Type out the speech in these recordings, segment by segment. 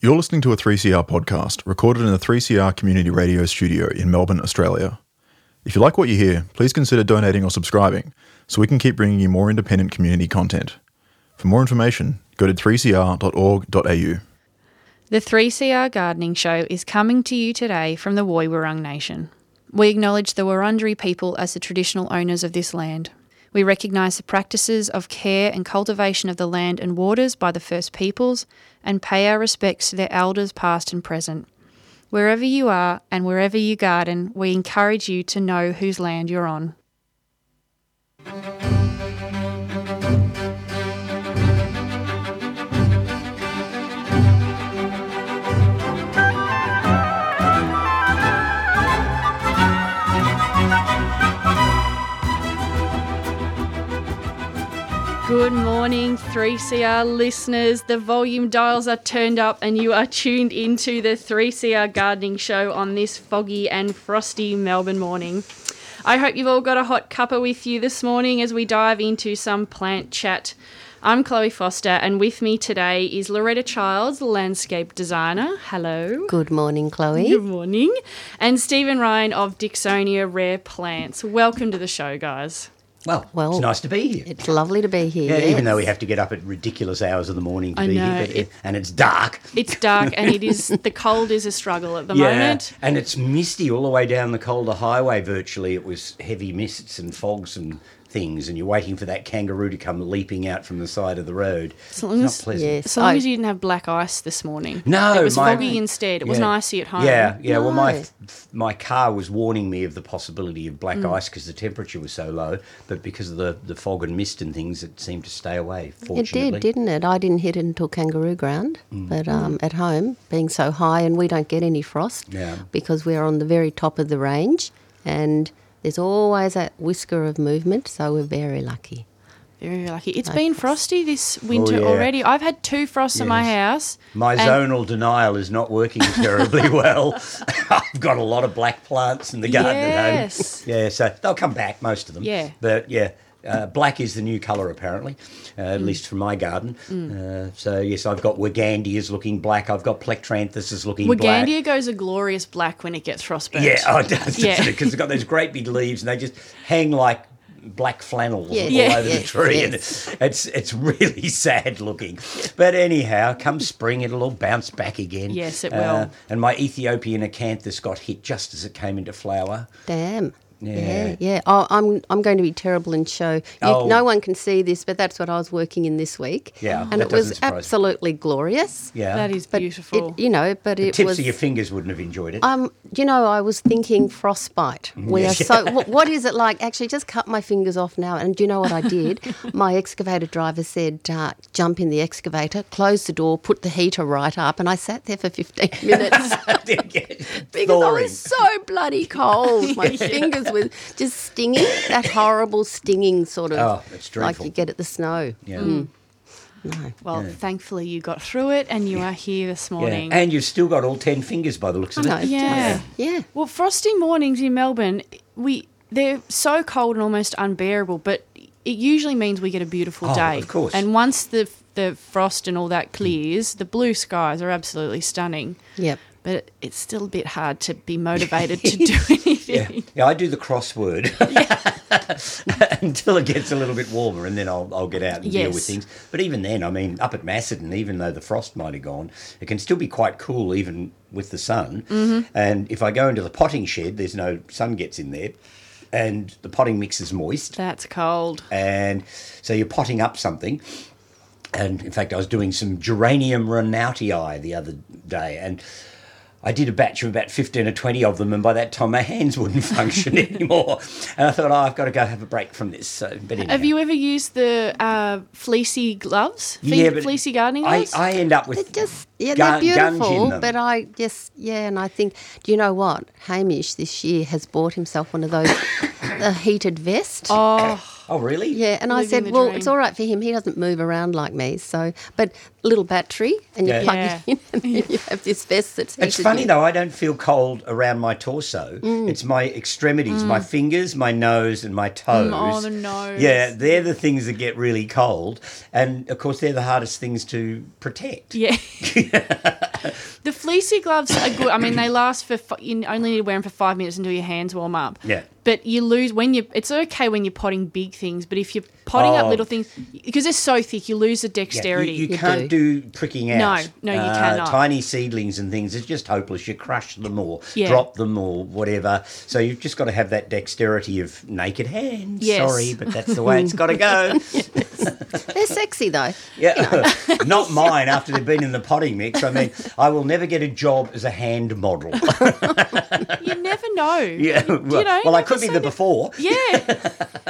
You're listening to a 3CR podcast recorded in the 3CR Community Radio studio in Melbourne, Australia. If you like what you hear, please consider donating or subscribing so we can keep bringing you more independent community content. For more information, go to 3cr.org.au. The 3CR Gardening Show is coming to you today from the Woy Wurrung Nation. We acknowledge the Wurundjeri people as the traditional owners of this land. We recognise the practices of care and cultivation of the land and waters by the First Peoples and pay our respects to their elders past and present. Wherever you are and wherever you garden, we encourage you to know whose land you're on. Good morning, 3CR listeners. The volume dials are turned up and you are tuned into the 3CR Gardening Show on this foggy and frosty Melbourne morning. I hope you've all got a hot cuppa with you this morning as we dive into some plant chat. I'm Chloe Foster and with me today is Loretta Childs, landscape designer. Hello. Good morning, Chloe. Good morning. And Stephen Ryan of Dicksonia Rare Plants. Welcome to the show, guys. Well, it's nice to be here. It's lovely to be here. Yeah, yes. Even though we have to get up at ridiculous hours of the morning to be know, here, and it's dark. It's dark and the cold is a struggle at the moment. And it's misty all the way down the Calder Highway virtually. It was heavy mists and fogs and things, and you're waiting for that kangaroo to come leaping out from the side of the road. It's not pleasant. Yes. So long as you didn't have black ice this morning. No. It was foggy instead. It wasn't icy at home. Yeah. No. Well, my car was warning me of the possibility of black ice because the temperature was so low, but because of the fog and mist and things, it seemed to stay away, fortunately. It did, didn't it? I didn't hit it until kangaroo ground, but at home, being so high, and we don't get any frost because we're on the very top of the range, and there's always that whisker of movement, so we're very lucky. Very lucky. It's been frosty this winter already. I've had 2 frosts in my house. My zonal denial is not working terribly well. I've got a lot of black plants in the garden at home. Yeah, so they'll come back, most of them. Yeah. But, black is the new colour, apparently, at least for my garden. So, yes, I've got Wagandias looking black. I've got Plectranthus looking black. Wagandia goes a glorious black when it gets frostburnt. Yeah, it does, because it's got those great big leaves and they just hang like black flannel all over the tree, and it's really sad looking. But anyhow, come spring it'll all bounce back again. Yes, it will. And my Ethiopian acanthus got hit just as it came into flower. Damn. Yeah. Yeah. Oh, I'm going to be terrible and show. No one can see this, but that's what I was working in this week. Yeah, and it was absolutely glorious. Yeah, that is beautiful. The tips of your fingers wouldn't have enjoyed it. I was thinking frostbite. We are so. What is it like? Actually, just cut my fingers off now. And do you know what I did? My excavator driver said, "Jump in the excavator, close the door, put the heater right up," and I sat there for 15 minutes because I was so bloody cold. My fingers were just stinging, that horrible stinging sort of it's dreadful. like you get at the snow. Yeah. No. Well, thankfully you got through it and you are here this morning. And you've still got all 10 fingers by the looks of it. Yeah. Well, frosty mornings in Melbourne, they're so cold and almost unbearable, but it usually means we get a beautiful day. Of course. And once the frost and all that clears, the blue skies are absolutely stunning. Yep. But it's still a bit hard to be motivated to do anything. Yeah, I do the crossword until it gets a little bit warmer, and then I'll get out and deal with things. But even then, I mean, up at Macedon, even though the frost might have gone, it can still be quite cool even with the sun. Mm-hmm. And if I go into the potting shed, there's no sun gets in there, and the potting mix is moist. That's cold. And so you're potting up something. And, in fact, I was doing some Geranium Renautii the other day, and I did a batch of about 15 or 20 of them, and by that time my hands wouldn't function anymore. And I thought, I've got to go have a break from this. So, but anyway. Have you ever used the fleecy gloves? Fleecy gardening gloves? I end up with they're beautiful, but and I think, do you know what? Hamish this year has bought himself one of those, a heated vest. Oh, really? Yeah, and I said, well, it's all right for him. He doesn't move around like me. So, but little battery, and you plug it in, and then you have this vest that's heated. It's funny, though, I don't feel cold around my torso. It's my extremities, my fingers, my nose, and my toes. Oh, the nose. Yeah, they're the things that get really cold. And, of course, they're the hardest things to protect. Yeah. fleecy gloves are good. I mean, they last for you only need to wear them for 5 minutes until your hands warm up. Yeah. But you lose when you. It's okay when you're potting big things, but if you're potting up little things, because they're so thick, you lose the dexterity. Yeah, you can't do pricking out. No, you cannot. Tiny seedlings and things, it's just hopeless. You crush them or Yeah. drop them or whatever. So you've just got to have that dexterity of naked hands. Yes. Sorry, but that's the way it's got to go. They're sexy though. Yeah, not mine after they've been in the potting mix. I mean, I will never get a job as a hand model. You never know. Yeah, well, you know, I could be the before. Yeah.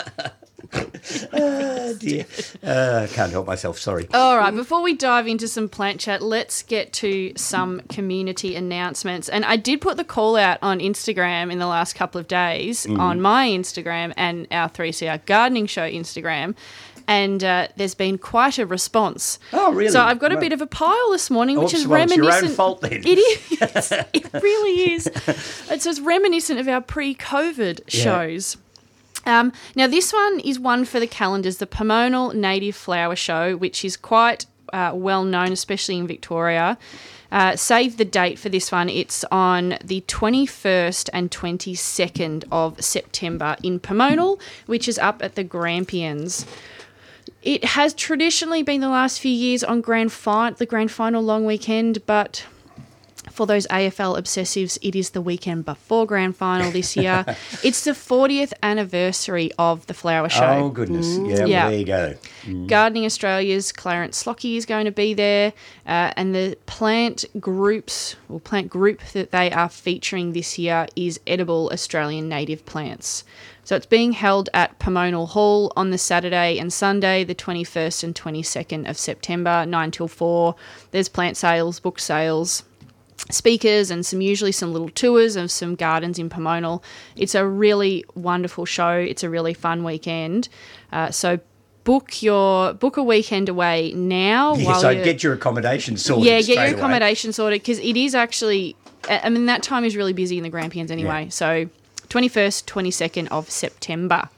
Oh, dear. I can't help myself, sorry. All right, before we dive into some plant chat, let's get to some community announcements. And I did put the call out on Instagram in the last couple of days, on my Instagram and our 3CR Gardening Show Instagram. And there's been quite a response. Oh, really? So I've got a bit of a pile this morning, which is Well, it's reminiscent. your own fault then. It is. It really is. It's reminiscent of our pre-COVID shows. Now, this one is one for the calendars, the Pomonal Native Flower Show, which is quite well known, especially in Victoria. Save the date for this one. It's on the 21st and 22nd of September in Pomonal, which is up at the Grampians. It has traditionally been the last few years on the grand final long weekend, but for those AFL obsessives, it is the weekend before grand final this year. It's the 40th anniversary of the flower show. Oh, goodness. Yeah, well, there you go. Gardening Australia's Clarence Slocky is going to be there, and the plant group that they are featuring this year is edible Australian native plants. So it's being held at Pomonal Hall on the Saturday and Sunday, the 21st and 22nd of September, 9 till 4. There's plant sales, book sales, speakers, and usually some little tours of some gardens in Pomonal. It's a really wonderful show. It's a really fun weekend. So book a weekend away now. Yeah, so get your accommodation sorted. Yeah, get your accommodation sorted, because it is actually, I mean, that time is really busy in the Grampians anyway. Yeah. So 21st, 22nd of September.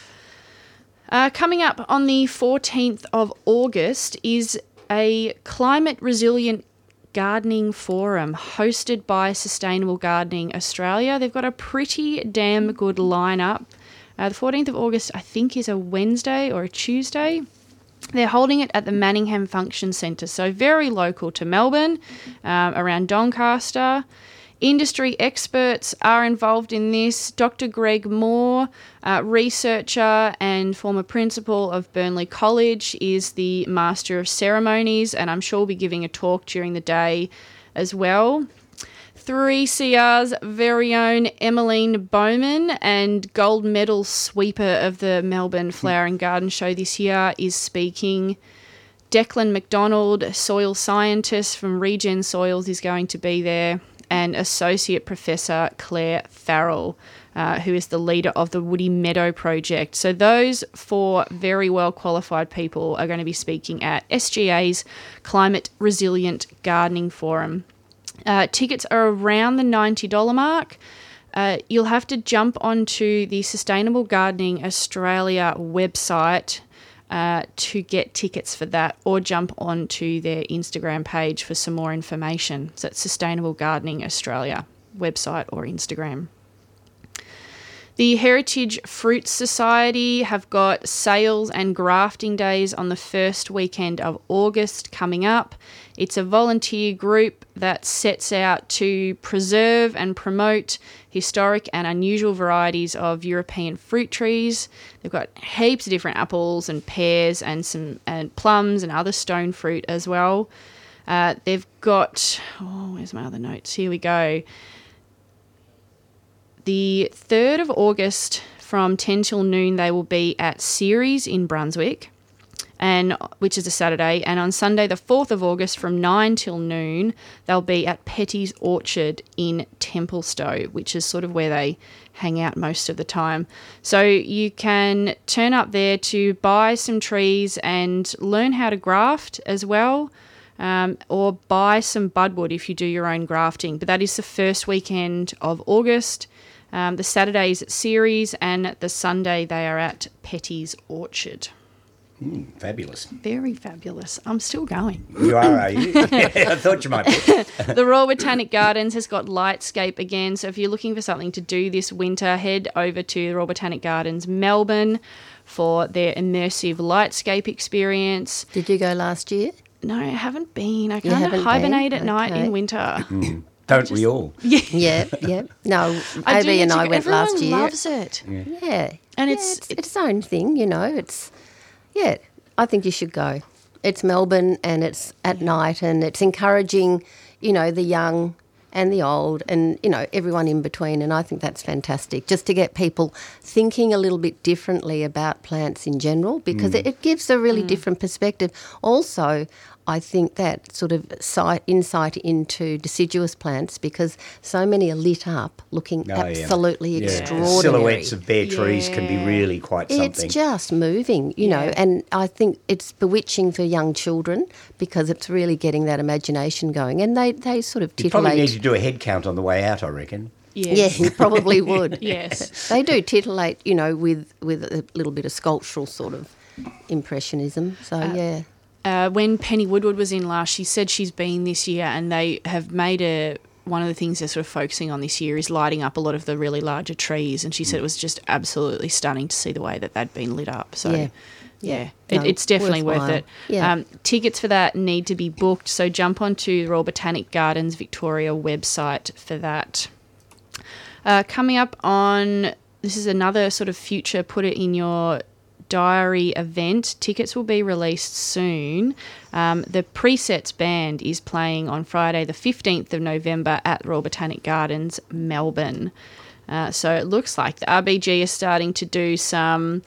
Coming up on the 14th of August is a climate resilient gardening forum hosted by Sustainable Gardening Australia. They've got a pretty damn good lineup. The 14th of August, I think, is a Wednesday or a Tuesday. They're holding it at the Manningham Function Centre, so very local to Melbourne, around Doncaster. Industry experts are involved in this. Dr. Greg Moore, researcher and former principal of Burnley College, is the Master of Ceremonies, and I'm sure will be giving a talk during the day as well. 3CR's very own Emmeline Bowman, and gold medal sweeper of the Melbourne Flower and Garden Show this year, is speaking. Declan McDonald, soil scientist from Regen Soils, is going to be there. And Associate Professor Claire Farrell, who is the leader of the Woody Meadow Project. So those four very well qualified people are going to be speaking at SGA's Climate Resilient Gardening Forum. Tickets are around the $90 mark. You'll have to jump onto the Sustainable Gardening Australia website to get tickets for that, or jump onto their Instagram page for some more information. So it's Sustainable Gardening Australia website or Instagram. The Heritage Fruit Society have got sales and grafting days on the first weekend of August coming up. It's a volunteer group that sets out to preserve and promote historic and unusual varieties of European fruit trees. They've got heaps of different apples and pears and plums and other stone fruit as well. They've got, where's my other notes? Here we go. The 3rd of August from 10 till noon, they will be at Ceres in Brunswick, which is a Saturday. And on Sunday, the 4th of August from 9 till noon, they'll be at Petty's Orchard in Templestowe, which is sort of where they hang out most of the time. So you can turn up there to buy some trees and learn how to graft as well. Or buy some budwood if you do your own grafting. But that is the first weekend of August. The Saturday is at Ceres, and the Sunday they are at Petty's Orchard. Fabulous. Very fabulous. I'm still going. You are you? I thought you might be. The Royal Botanic Gardens has got Lightscape again, so if you're looking for something to do this winter, head over to the Royal Botanic Gardens Melbourne for their immersive Lightscape experience. Did you go last year? No, I haven't been. I You kind of haven't hibernate been? at night Okay. in winter. Don't we all? Yeah. No, I do AB and need to I go. went last Everyone year. loves it. Yeah. And Yeah, it's its own thing, you know. I think you should go. It's Melbourne and it's at night and it's encouraging, you know, the young and the old and, you know, everyone in between. And I think that's fantastic, just to get people thinking a little bit differently about plants in general, because it gives a really different perspective. Also, I think that sort of insight into deciduous plants, because so many are lit up looking absolutely extraordinary. Silhouettes of bare trees can be really quite something. It's just moving, you know, and I think it's bewitching for young children because it's really getting that imagination going. And they sort of You probably need titillate. to do a head count on the way out, I reckon. Yeah, Yes. you probably would. Yes. They do titillate, you know, with a little bit of sculptural sort of impressionism. So, yeah. When Penny Woodward was in last, she said she's been this year, and they have made one of the things they're sort of focusing on this year is lighting up a lot of the really larger trees, and she said it was just absolutely stunning to see the way that they'd been lit up. So, Yeah. No, it's definitely worth worthwhile. it. Yeah. Tickets for that need to be booked, so jump onto the Royal Botanic Gardens Victoria website for that. Coming up on, this is another sort of future, put it in your diary event. Tickets will be released soon. The Presets Band is playing on Friday the 15th of November at Royal Botanic Gardens, Melbourne. So it looks like the RBG is starting to do some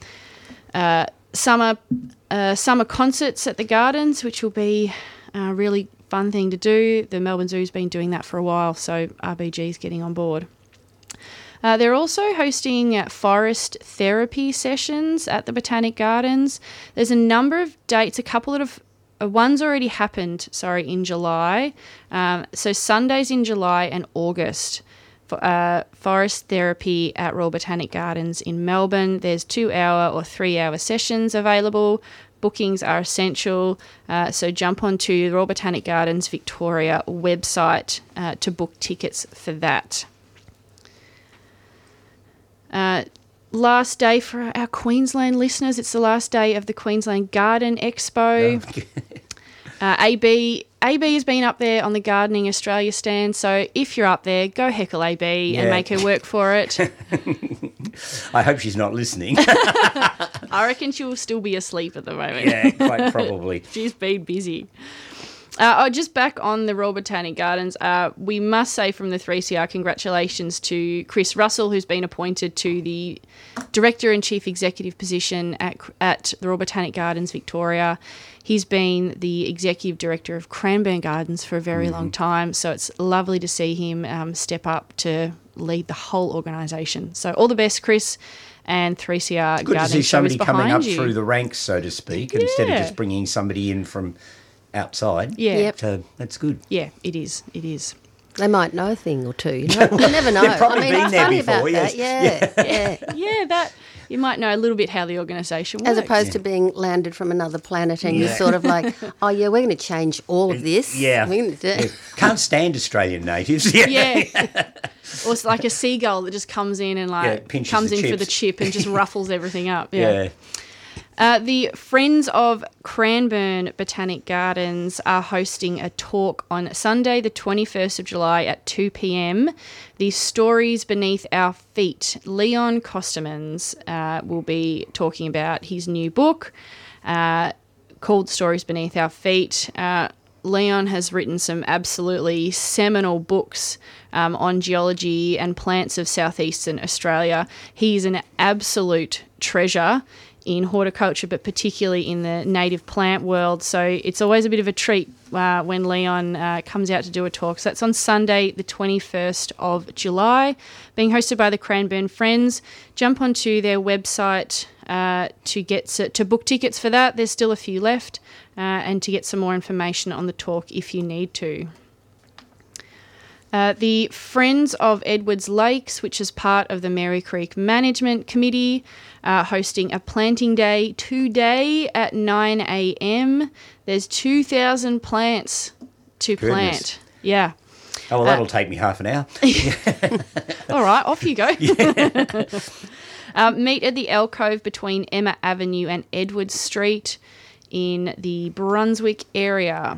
summer concerts at the Gardens, which will be a really fun thing to do. The Melbourne Zoo's been doing that for a while, so RBG is getting on board. They're also hosting forest therapy sessions at the Botanic Gardens. There's a number of dates, a couple that have, one's already happened, in July. So Sundays in July and August for forest therapy at Royal Botanic Gardens in Melbourne. There's 2-hour or 3-hour sessions available. Bookings are essential, so jump onto the Royal Botanic Gardens Victoria website to book tickets for that. Last day for our Queensland listeners. It's the last day of the Queensland Garden Expo. AB has been up there on the Gardening Australia stand, so if you're up there, go heckle AB and make her work for it. I hope she's not listening. I reckon she will still be asleep at the moment. Yeah, quite probably. She's been busy. Just back on the Royal Botanic Gardens, we must say from the 3CR congratulations to Chris Russell, who's been appointed to the Director and Chief Executive position at the Royal Botanic Gardens Victoria. He's been the Executive Director of Cranbourne Gardens for a very long time, so it's lovely to see him step up to lead the whole organisation. So all the best, Chris, and 3CR It's good to Gardening see Show somebody is coming behind up you. through the ranks, so to speak, instead of Yeah. just bringing somebody in from outside. Yeah. Yep. So that's good. Yeah, it is. It is. They might know a thing or two. You know? You never know. They've probably been it's there funny before, about yes. that. Yeah. Yeah, that you might know a little bit how the organisation works. As opposed to being landed from another planet and you're sort of like, oh, yeah, we're going to change all of this. Yeah. We're gonna do- Yeah. Can't stand Australian natives. Yeah. Or it's like a seagull that just comes in and pinches comes the in for the chips. chip and just ruffles everything up. Yeah. The Friends of Cranbourne Botanic Gardens are hosting a talk on Sunday, the 21st of July at 2 p.m. The Stories Beneath Our Feet. Leon Costamans will be talking about his new book called Stories Beneath Our Feet. Leon has written some absolutely seminal books on geology and plants of southeastern Australia. He's an absolute treasure in horticulture, but particularly in the native plant world. So it's always a bit of a treat when Leon comes out to do a talk. So that's on Sunday, the 21st of July, being hosted by the Cranbourne Friends. Jump onto their website to book tickets for that. There's still a few left, and to get some more information on the talk if you need to. The Friends of Edwards Lakes, which is part of the Mary Creek Management Committee, hosting a planting day today at 9 a.m. There's 2,000 plants to plant. Yeah. Oh, well, that'll take me half an hour. All right, off you go. Meet at the alcove between Emma Avenue and Edwards Street in the Brunswick area.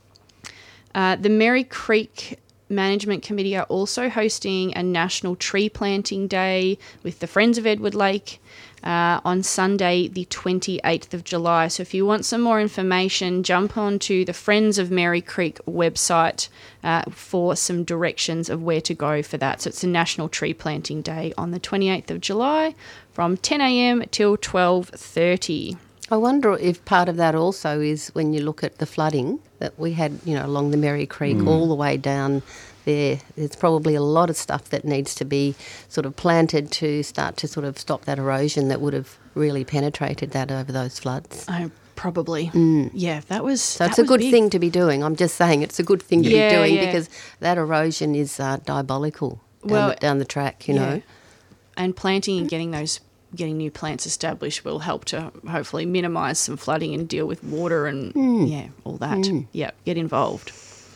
The Mary Creek Management Committee are also hosting a National Tree Planting Day with the Friends of Edward Lake on Sunday, the 28th of July. So if you want some more information, jump onto the Friends of Mary Creek website for some directions of where to go for that. So it's a National Tree Planting Day on the 28th of July from 10 a.m. till 12:30. I wonder if part of that also is when you look at the flooding that we had, along the Mary Creek all the way down there. There's probably a lot of stuff that needs to be sort of planted to start to sort of stop that erosion that would have really penetrated that over those floods. Oh, probably. Yeah, that was. So it's a good thing to be doing. I'm just saying it's a good thing to be doing because that erosion is diabolical down the track, you know. And planting and getting new plants established will help to hopefully minimise some flooding and deal with water and all that. Yeah, get involved.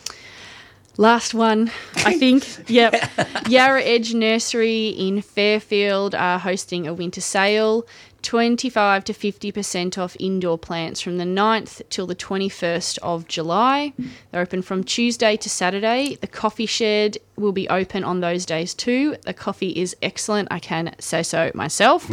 Last one, I think. Yep. Yarra Edge Nursery in Fairfield are hosting a winter sale. 25 to 50% off indoor plants from the 9th till the 21st of July. They're open from Tuesday to Saturday. The coffee shed will be open on those days too. The coffee is excellent. I can say so myself.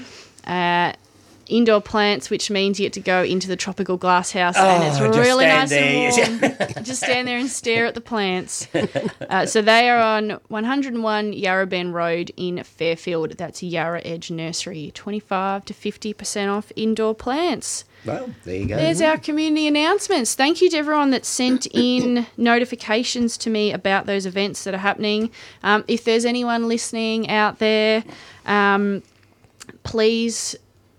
Indoor plants, which means you get to go into the tropical glass house and it's really nice and warm. Just stand there and stare at the plants. So they are on 101 Yarra Bend Road in Fairfield. That's Yarra Edge Nursery. 25 to 50% off indoor plants. Well, there you go. There's our community announcements. Thank you to everyone that sent in notifications to me about those events that are happening. If there's anyone listening out there, please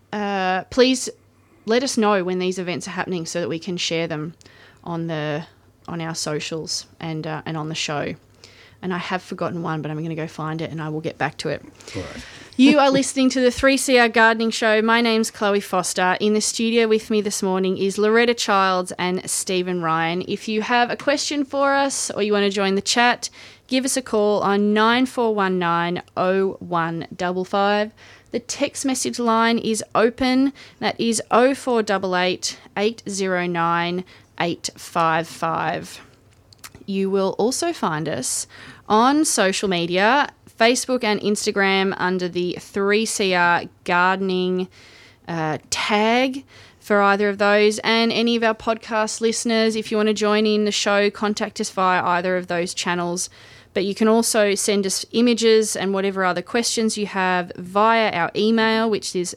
let us know when these events are happening so that we can share them on our socials and on the show. And I have forgotten one, but I'm going to go find it and I will get back to it. All right. You are listening to the 3CR Gardening Show. My name's Chloe Foster. In the studio with me this morning is Loretta Childs and Stephen Ryan. If you have a question for us or you want to join the chat, give us a call on 9419 0155. The text message line is open. That is 0488 809 855. You will also find us on social media, Facebook and Instagram, under the 3CR Gardening tag for either of those. And any of our podcast listeners, if you want to join in the show, contact us via either of those channels. But you can also send us images and whatever other questions you have via our email, which is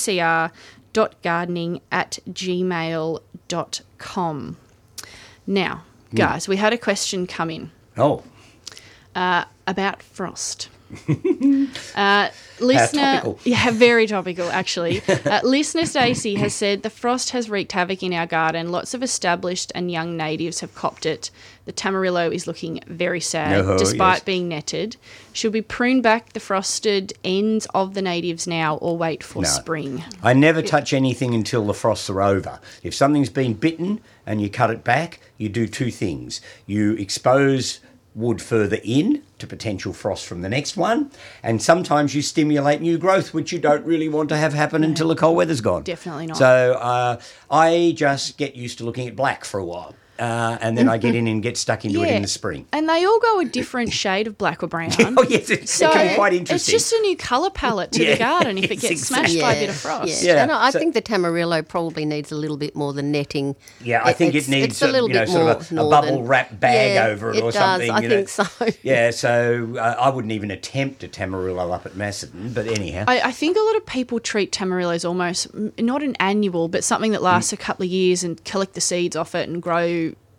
3cr.gardening@gmail.com. Now, guys, we had a question come in. Oh. About frost. Listener, topical. Yeah, very topical, actually. Listener Stacey has said the frost has wreaked havoc in our garden. Lots of established and young natives have copped it. The tamarillo is looking very sad, despite being netted. Should we prune back the frosted ends of the natives now or wait for spring? I never touch anything until the frosts are over. If something's been bitten and you cut it back, you do two things. You expose wood further in to potential frost from the next one, and sometimes you stimulate new growth, which you don't really want to have happen until the cold weather's gone. Definitely not. So I just get used to looking at black for a while. And then I get in and get stuck into it in the spring. And they all go a different shade of black or brown. Oh, yes, it can be quite interesting. It's just a new colour palette to the garden if it gets smashed by a bit of frost. Yeah. And I think the tamarillo probably needs a little bit more than netting. Yeah, I think it needs a little bit more sort of a bubble wrap bag over it or something. I think so. Yeah, so I wouldn't even attempt a tamarillo up at Macedon, but anyhow. I think a lot of people treat tamarillos almost not an annual, but something that lasts a couple of years and collect the seeds off it and grow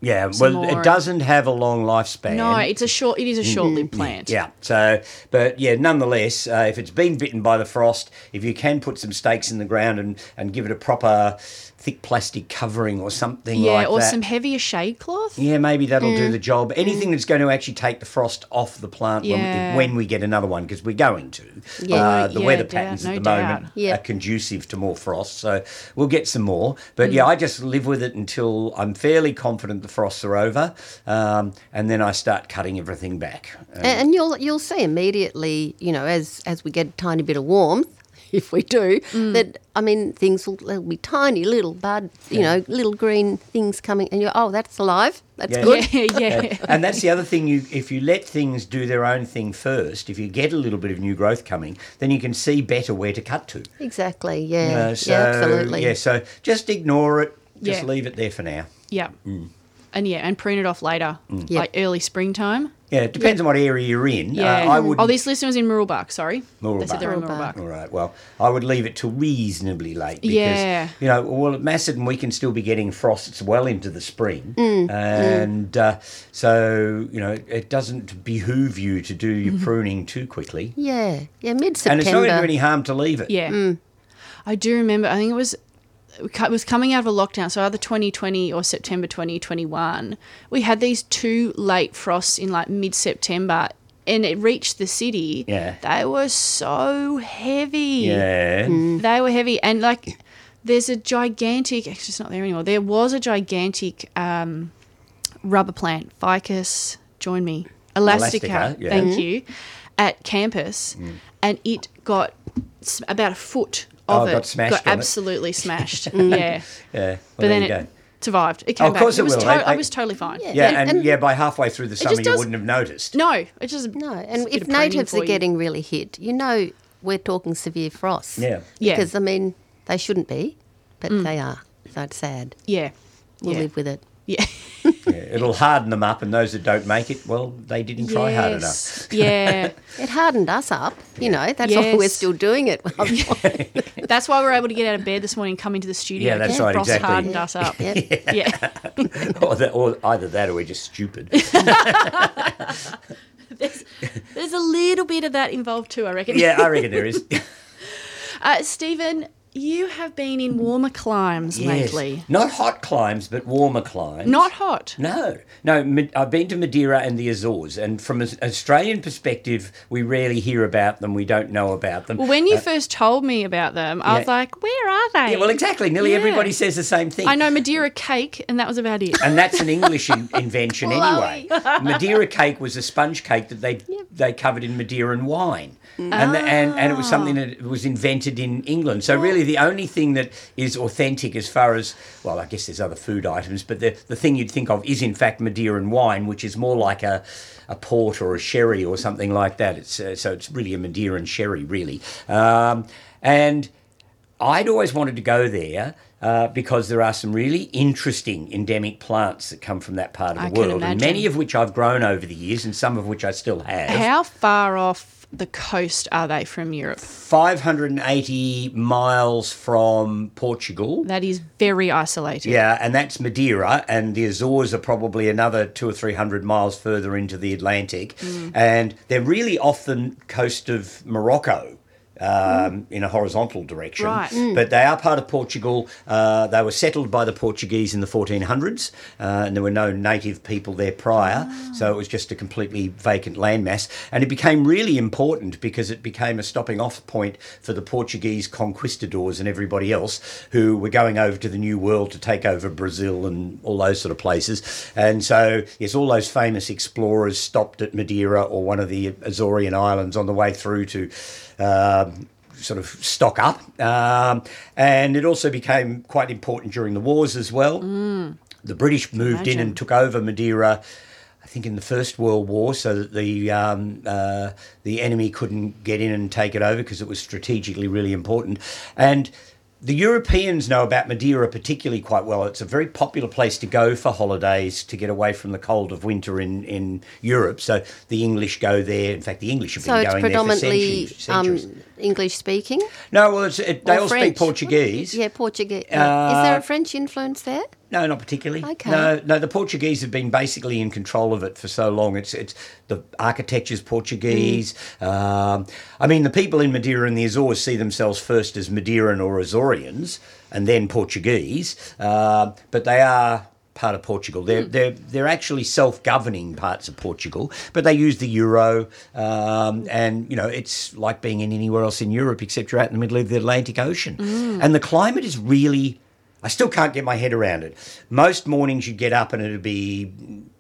Yeah, some well, more. it doesn't have a long lifespan. No, it is a short-lived plant. Yeah, so, but yeah, nonetheless, if it's been bitten by the frost, if you can put some stakes in the ground and give it a proper thick plastic covering or something like Yeah, that. or some heavier shade cloth. Yeah, maybe that'll do the job. Anything that's going to actually take the frost off the plant Yeah. when we get another one, because we're going to. Yeah. The Yeah, weather doubt, patterns no at the doubt. moment Yeah. are conducive to more frost, so we'll get some more. But yeah, I just live with it until I'm fairly confident the frosts are over, and then I start cutting everything back. And you'll see immediately, as we get a tiny bit of warmth, if we do, that, things will be tiny little bud, little green things coming, and that's alive. That's Yeah. good. Yeah. And that's the other thing, if you let things do their own thing first, if you get a little bit of new growth coming, then you can see better where to cut to. Exactly, You yeah. know, Yeah, absolutely. Yeah, so just ignore it, just Yeah. leave it there for now. Yeah. And prune it off later, like early springtime. Yeah, it depends on what area you're in. Yeah. I would. Oh, this listener was in Mooroolbark, sorry. Mooroolbark. They said they're in Mooroolbark. Mooroolbark. All right, well, I would leave it till reasonably late because, Yeah. at Macedon we can still be getting frosts well into the spring. And so, it doesn't behoove you to do your pruning too quickly. Yeah, And mid-September. it's not going to do any harm to leave it. Yeah. I do remember, I think it was coming out of a lockdown, so either 2020 or September 2021, we had these 2 late frosts in like mid-September, and it reached the city. Yeah. They were so heavy. Yeah. They were heavy. And like, there's a gigantic, actually it's not there anymore, there was a gigantic rubber plant, Ficus, join me, Elastica, yeah. thank you, at campus, and it got about a foot of Oh, it. got smashed on it. absolutely smashed. Yeah. Yeah. Well, But then there you it go. survived. It came Of back. course it was will. I was totally fine. Yeah. Yeah, And- and by halfway through the summer just you does- wouldn't have noticed. No, it just No, and bit if of pruning natives for are you. getting really hit, we're talking severe frosts. Yeah. Yeah. Because, they shouldn't be, but they are. So it's sad. Yeah. We'll Yeah. live with it. Yeah. Yeah, it'll harden them up, and those that don't make it, well, they didn't try hard enough. Yeah. It hardened us up, that's why Yes. we're still doing it. That's why we're able to get out of bed this morning and come into the studio. Yeah, that's 'cause right, Frost exactly. hardened us up. Yep. Yeah. or either that or we're just stupid. There's a little bit of that involved too, I reckon. Yeah, I reckon there is. Stephen, you have been in warmer climes lately. Not hot climes, but warmer climes. Not hot. No. I've been to Madeira and the Azores, and from an Australian perspective, we rarely hear about them. We don't know about them. Well, when you first told me about them, I was yeah. like, where are they? Yeah, well, exactly. Nearly Yeah. everybody says the same thing. I know Madeira cake, and that was about it. And that's an English invention anyway. Madeira cake was a sponge cake that they covered in Madeiran wine. And it was something that was invented in England. So really the only thing that is authentic as far as, well, I guess there's other food items, but the thing you'd think of is in fact Madeiran wine, which is more like a port or a sherry or something like that. It's so it's really a Madeiran sherry, really. And I'd always wanted to go there because there are some really interesting endemic plants that come from that part of the I can world, and imagine. many of which I've grown over the years and some of which I still have. How far off the coast are they from Europe? 580 miles from Portugal. That is very isolated. Yeah, and that's Madeira, and the Azores are probably another 200 or 300 miles further into the Atlantic, and they're really off the coast of Morocco. In a horizontal direction. Right. But they are part of Portugal. They were settled by the Portuguese in the 1400s, and there were no native people there prior, so it was just a completely vacant landmass. And it became really important because it became a stopping off point for the Portuguese conquistadors and everybody else who were going over to the New World to take over Brazil and all those sort of places. And so, yes, all those famous explorers stopped at Madeira or one of the Azorian islands on the way through to sort of stock up. And it also became quite important during the wars as well. The British moved in and took over Madeira, I think in the First World War, so that the enemy couldn't get in and take it over because it was strategically really important. And the Europeans know about Madeira particularly quite well. It's a very popular place to go for holidays to get away from the cold of winter in Europe. So the English go there. In fact, the English have So been it's going there for predominantly centuries. English speaking? No, well, they all speak French? Portuguese. Yeah, Portuguese. Is there a French influence there? No, not particularly. Okay. No, the Portuguese have been basically in control of it for so long. It's the architecture's Portuguese. I mean, the people in Madeira and the Azores see themselves first as Madeiran or Azorians and then Portuguese, but they are part of Portugal. They're actually self-governing parts of Portugal, but they use the euro, and it's like being in anywhere else in Europe except you're out in the middle of the Atlantic Ocean. And the climate is really, I still can't get my head around it. Most mornings you get up and it'll be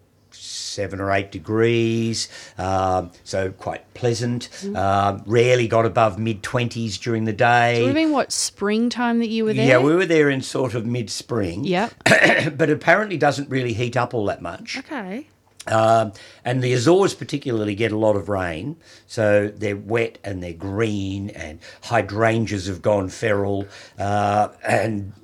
7 or 8 degrees, so quite pleasant. Rarely got above mid-20s during the day. So it would have been, what, springtime that you were there? Yeah, we were there in sort of mid-spring. Yep. But apparently doesn't really heat up all that much. Okay. And the Azores particularly get a lot of rain, so they're wet and they're green, and hydrangeas have gone feral, and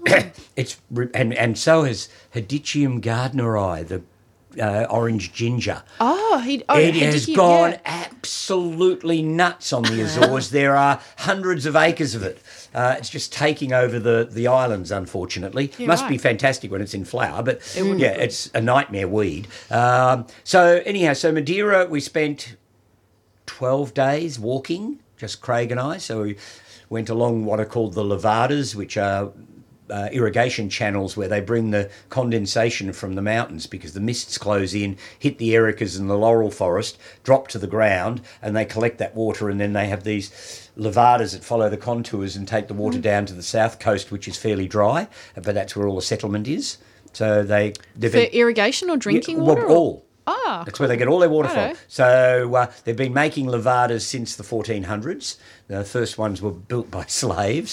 and so has Hedychium gardneri, the orange ginger. It has gone absolutely nuts on the Azores. There are hundreds of acres of it. It's just taking over the islands, unfortunately. Must be fantastic when it's in flower, but it's a nightmare weed. So Madeira, we spent 12 days walking, just Craig and I. So we went along what are called the levadas, which are irrigation channels where they bring the condensation from the mountains because the mists close in, hit the ericas and the laurel forest, drop to the ground, and they collect that water, and then they have these levadas that follow the contours and take the water down to the south coast, which is fairly dry, but that's where all the settlement is. So they've For irrigation or drinking water? Well, all. That's where they get all their water from. So they've been making levadas since the 1400s. The first ones were built by slaves.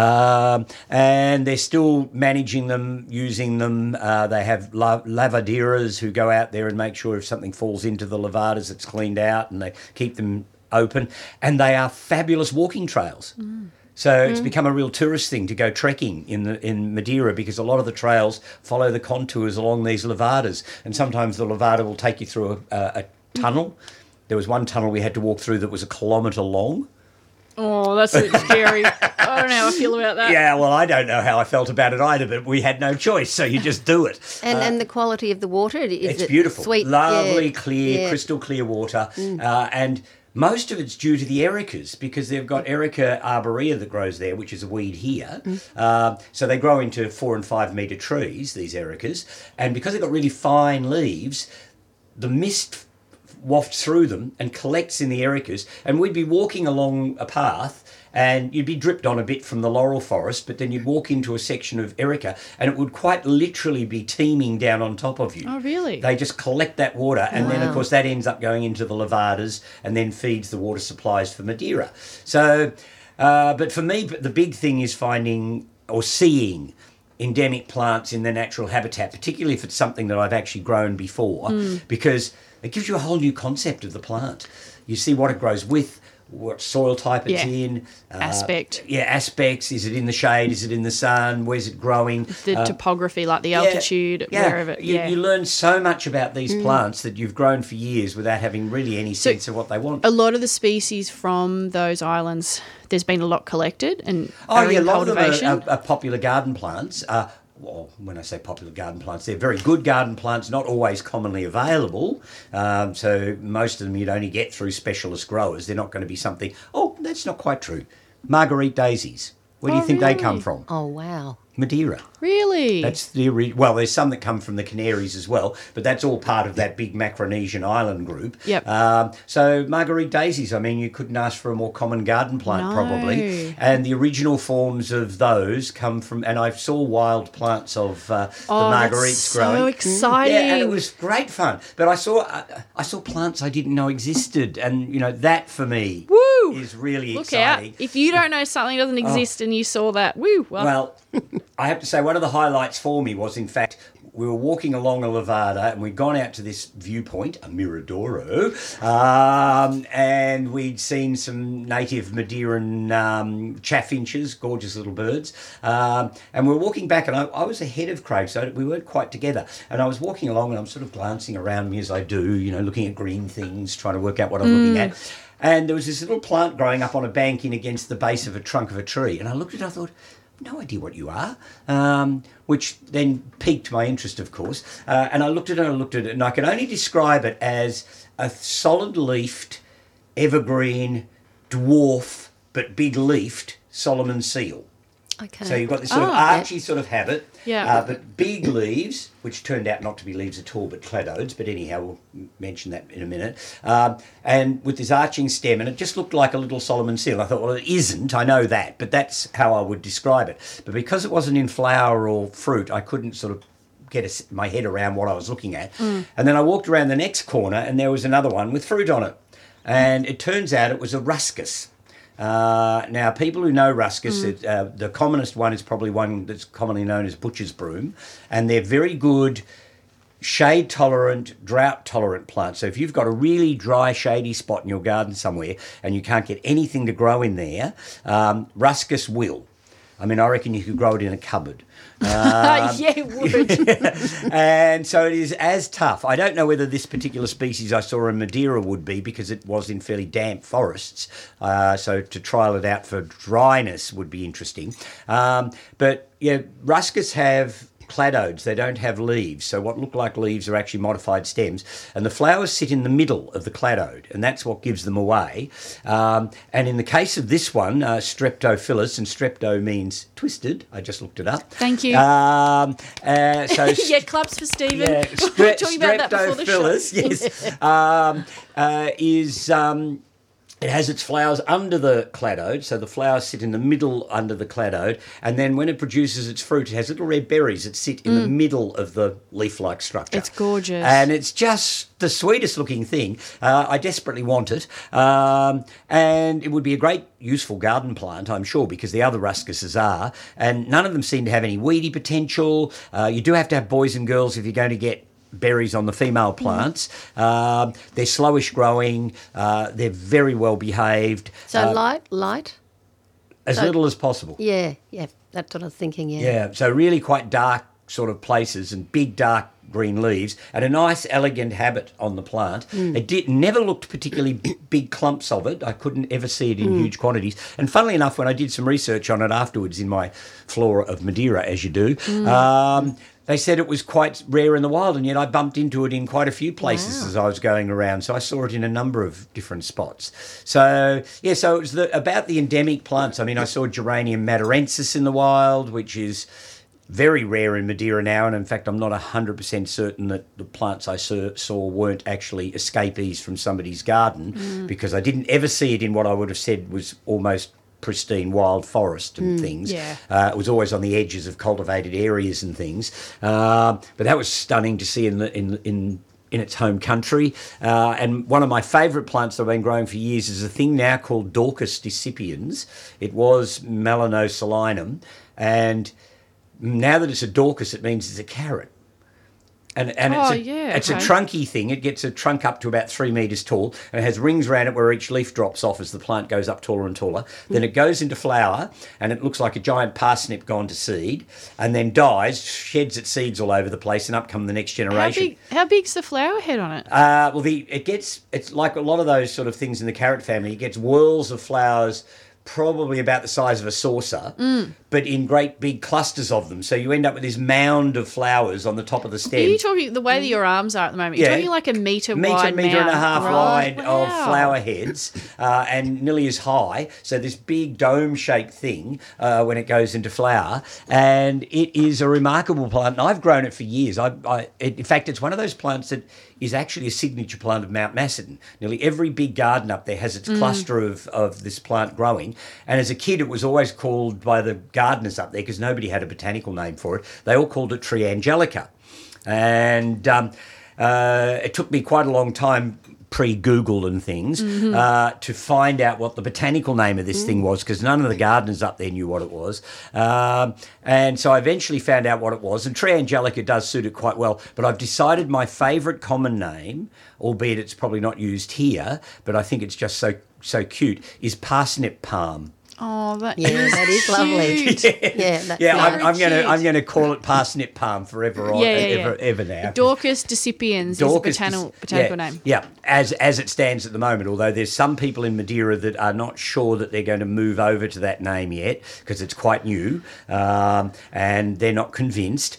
And they're still managing them, using them. They have lavaderas who go out there and make sure if something falls into the levadas, it's cleaned out, and they keep them open. And they are fabulous walking trails. So it's become a real tourist thing to go trekking in Madeira because a lot of the trails follow the contours along these levadas, and sometimes the levada will take you through a tunnel. There was one tunnel we had to walk through that was 1 kilometre long. Oh, that's a bit scary. I don't know how I feel about that. Yeah, well, I don't know how I felt about it either, but we had no choice, so you just do it. And the quality of the water? It's beautiful. Sweet? Lovely, clear, crystal clear water. And most of it's due to the ericas because they've got Erica arborea that grows there, which is a weed here. So they grow into 4 and 5 metre trees, these ericas. And because they've got really fine leaves, the mist wafts through them and collects in the ericas. And we'd be walking along a path and you'd be dripped on a bit from the laurel forest, but then you'd walk into a section of erica and it would quite literally be teeming down on top of you. Oh, really? They just collect that water, and then, of course, that ends up going into the levadas and then feeds the water supplies for Madeira. So, but for me, the big thing is finding or seeing endemic plants in their natural habitat, particularly if it's something that I've actually grown before, because it gives you a whole new concept of the plant. You see what it grows with, what soil type it's in. Aspect. Aspects. Is it in the shade? Is it in the sun? Where's it growing? The topography, like the altitude, wherever. You learn so much about these plants that you've grown for years without having really any sense of what they want. A lot of the species from those islands, there's been a lot collected and a lot cultivation. of them are popular garden plants. Well, when I say popular garden plants, they're very good garden plants, not always commonly available. So most of them you'd only get through specialist growers. They're not going to be something, that's not quite true. Marguerite daisies. Where do you think they come from? Oh, wow. Madeira. Really? That's the well. There's some that come from the Canaries as well, but that's all part of that big Macronesian island group. Yep. So Marguerite daisies. I mean, you couldn't ask for a more common garden plant probably. And the original forms of those come from. And I saw wild plants of the marguerites growing. So exciting! Yeah, and it was great fun. But I saw plants I didn't know existed, and that for me is really exciting. Look out! If you don't know something doesn't exist and you saw that, Well, I have to say one of the highlights for me was, in fact, we were walking along a levada and we'd gone out to this viewpoint, a Miradoro, and we'd seen some native Madeiran chaffinches, gorgeous little birds, and we were walking back and I was ahead of Craig, so we weren't quite together, and I was walking along and I'm sort of glancing around me as I do, looking at green things, trying to work out what I'm looking at, and there was this little plant growing up on a bank in against the base of a trunk of a tree, and I looked at it and I thought, no idea what you are, which then piqued my interest, of course. And I looked at it, and I can only describe it as a solid-leafed, evergreen, dwarf, but big-leafed Solomon seal. Okay. So you've got this sort of archy sort of habit, Yeah. but big leaves, which turned out not to be leaves at all, but cladodes. But anyhow, we'll mention that in a minute. And with this arching stem, and it just looked like a little Solomon seal. I thought, well, it isn't, I know that, but that's how I would describe it. But because it wasn't in flower or fruit, I couldn't sort of get my head around what I was looking at. And then I walked around the next corner, and there was another one with fruit on it. And it turns out it was a ruscus. Now, people who know ruscus, the commonest one is probably one that's commonly known as butcher's broom, and they're very good shade-tolerant, drought-tolerant plants. So if you've got a really dry, shady spot in your garden somewhere and you can't get anything to grow in there, ruscus will. I mean, I reckon you could grow it in a cupboard. Yeah, it would. And so it is as tough. I don't know whether this particular species I saw in Madeira would be, because it was in fairly damp forests. So to trial it out for dryness would be interesting. But yeah, ruscus have cladodes. They don't have leaves. So what look like leaves are actually modified stems. And the flowers sit in the middle of the cladode, and that's what gives them away. And in the case of this one, Streptophilus, and strepto means twisted. I just looked it up. Thank you. So Yeah, claps for Stephen. yeah, We were talking about that before the show. Streptophilus, yes, it has its flowers under the cladode, so the flowers sit in the middle under the cladode, and then when it produces its fruit, it has little red berries that sit in the middle of the leaf-like structure. It's gorgeous. And it's just the sweetest looking thing. I desperately want it. And it would be a great, useful garden plant, I'm sure, because the other ruscuses are, and none of them seem to have any weedy potential. You do have to have boys and girls if you're going to get berries on the female plants. They're slowish growing. They're very well behaved. So light? As little as possible. Yeah, that's what I was thinking, Yeah, so really quite dark sort of places and big dark green leaves and a nice elegant habit on the plant. It never looked particularly big clumps of it. I couldn't ever see it in huge quantities. And funnily enough, when I did some research on it afterwards in my Flora of Madeira, as you do, they said it was quite rare in the wild, and yet I bumped into it in quite a few places as I was going around. So I saw it in a number of different spots. So, yeah, so it was about the endemic plants. I mean, I saw Geranium madarensis in the wild, which is very rare in Madeira now, and in fact I'm not 100% certain that the plants I saw weren't actually escapees from somebody's garden, because I didn't ever see it in what I would have said was almost pristine wild forest and things. Yeah. It was always on the edges of cultivated areas and things. But that was stunning to see in its home country. And one of my favourite plants that I've been growing for years is a thing now called Daucus decipiens. It was Melanosolinum, and now that it's a Daucus, it means it's a carrot. And it's a trunky thing. It gets a trunk up to about 3 metres tall, and it has rings around it where each leaf drops off as the plant goes up taller and taller. Then it goes into flower, and it looks like a giant parsnip gone to seed, and then dies, sheds its seeds all over the place, and up come the next generation. How big's the flower head on it? It's like a lot of those sort of things in the carrot family. It gets whirls of flowers, probably about the size of a saucer, but in great big clusters of them. So you end up with this mound of flowers on the top of the stem. Are you talking the way that your arms are at the moment? You're talking like a metre wide metre and a half mound. wide of flower heads, and nearly as high. So this big dome-shaped thing when it goes into flower, and it is a remarkable plant. And I've grown it for years. In fact, it's one of those plants that is actually a signature plant of Mount Macedon. Nearly every big garden up there has its cluster of this plant growing. And as a kid, it was always called by the gardeners up there, because nobody had a botanical name for it, they all called it Tree Angelica. And it took me quite a long time, pre-Google and things, to find out what the botanical name of this thing was, because none of the gardeners up there knew what it was. And so I eventually found out what it was, and Tree Angelica does suit it quite well. But I've decided my favourite common name, albeit it's probably not used here, but I think it's just so cute, is parsnip palm. Oh, that Yeah, that is lovely. cute. Yeah, that's Yeah, nice. I'm gonna call it parsnip palm forever on ever now. Dorcas decipiens is the botanical name. Yeah, as it stands at the moment. Although there's some people in Madeira that are not sure that they're going to move over to that name yet because it's quite new, and they're not convinced.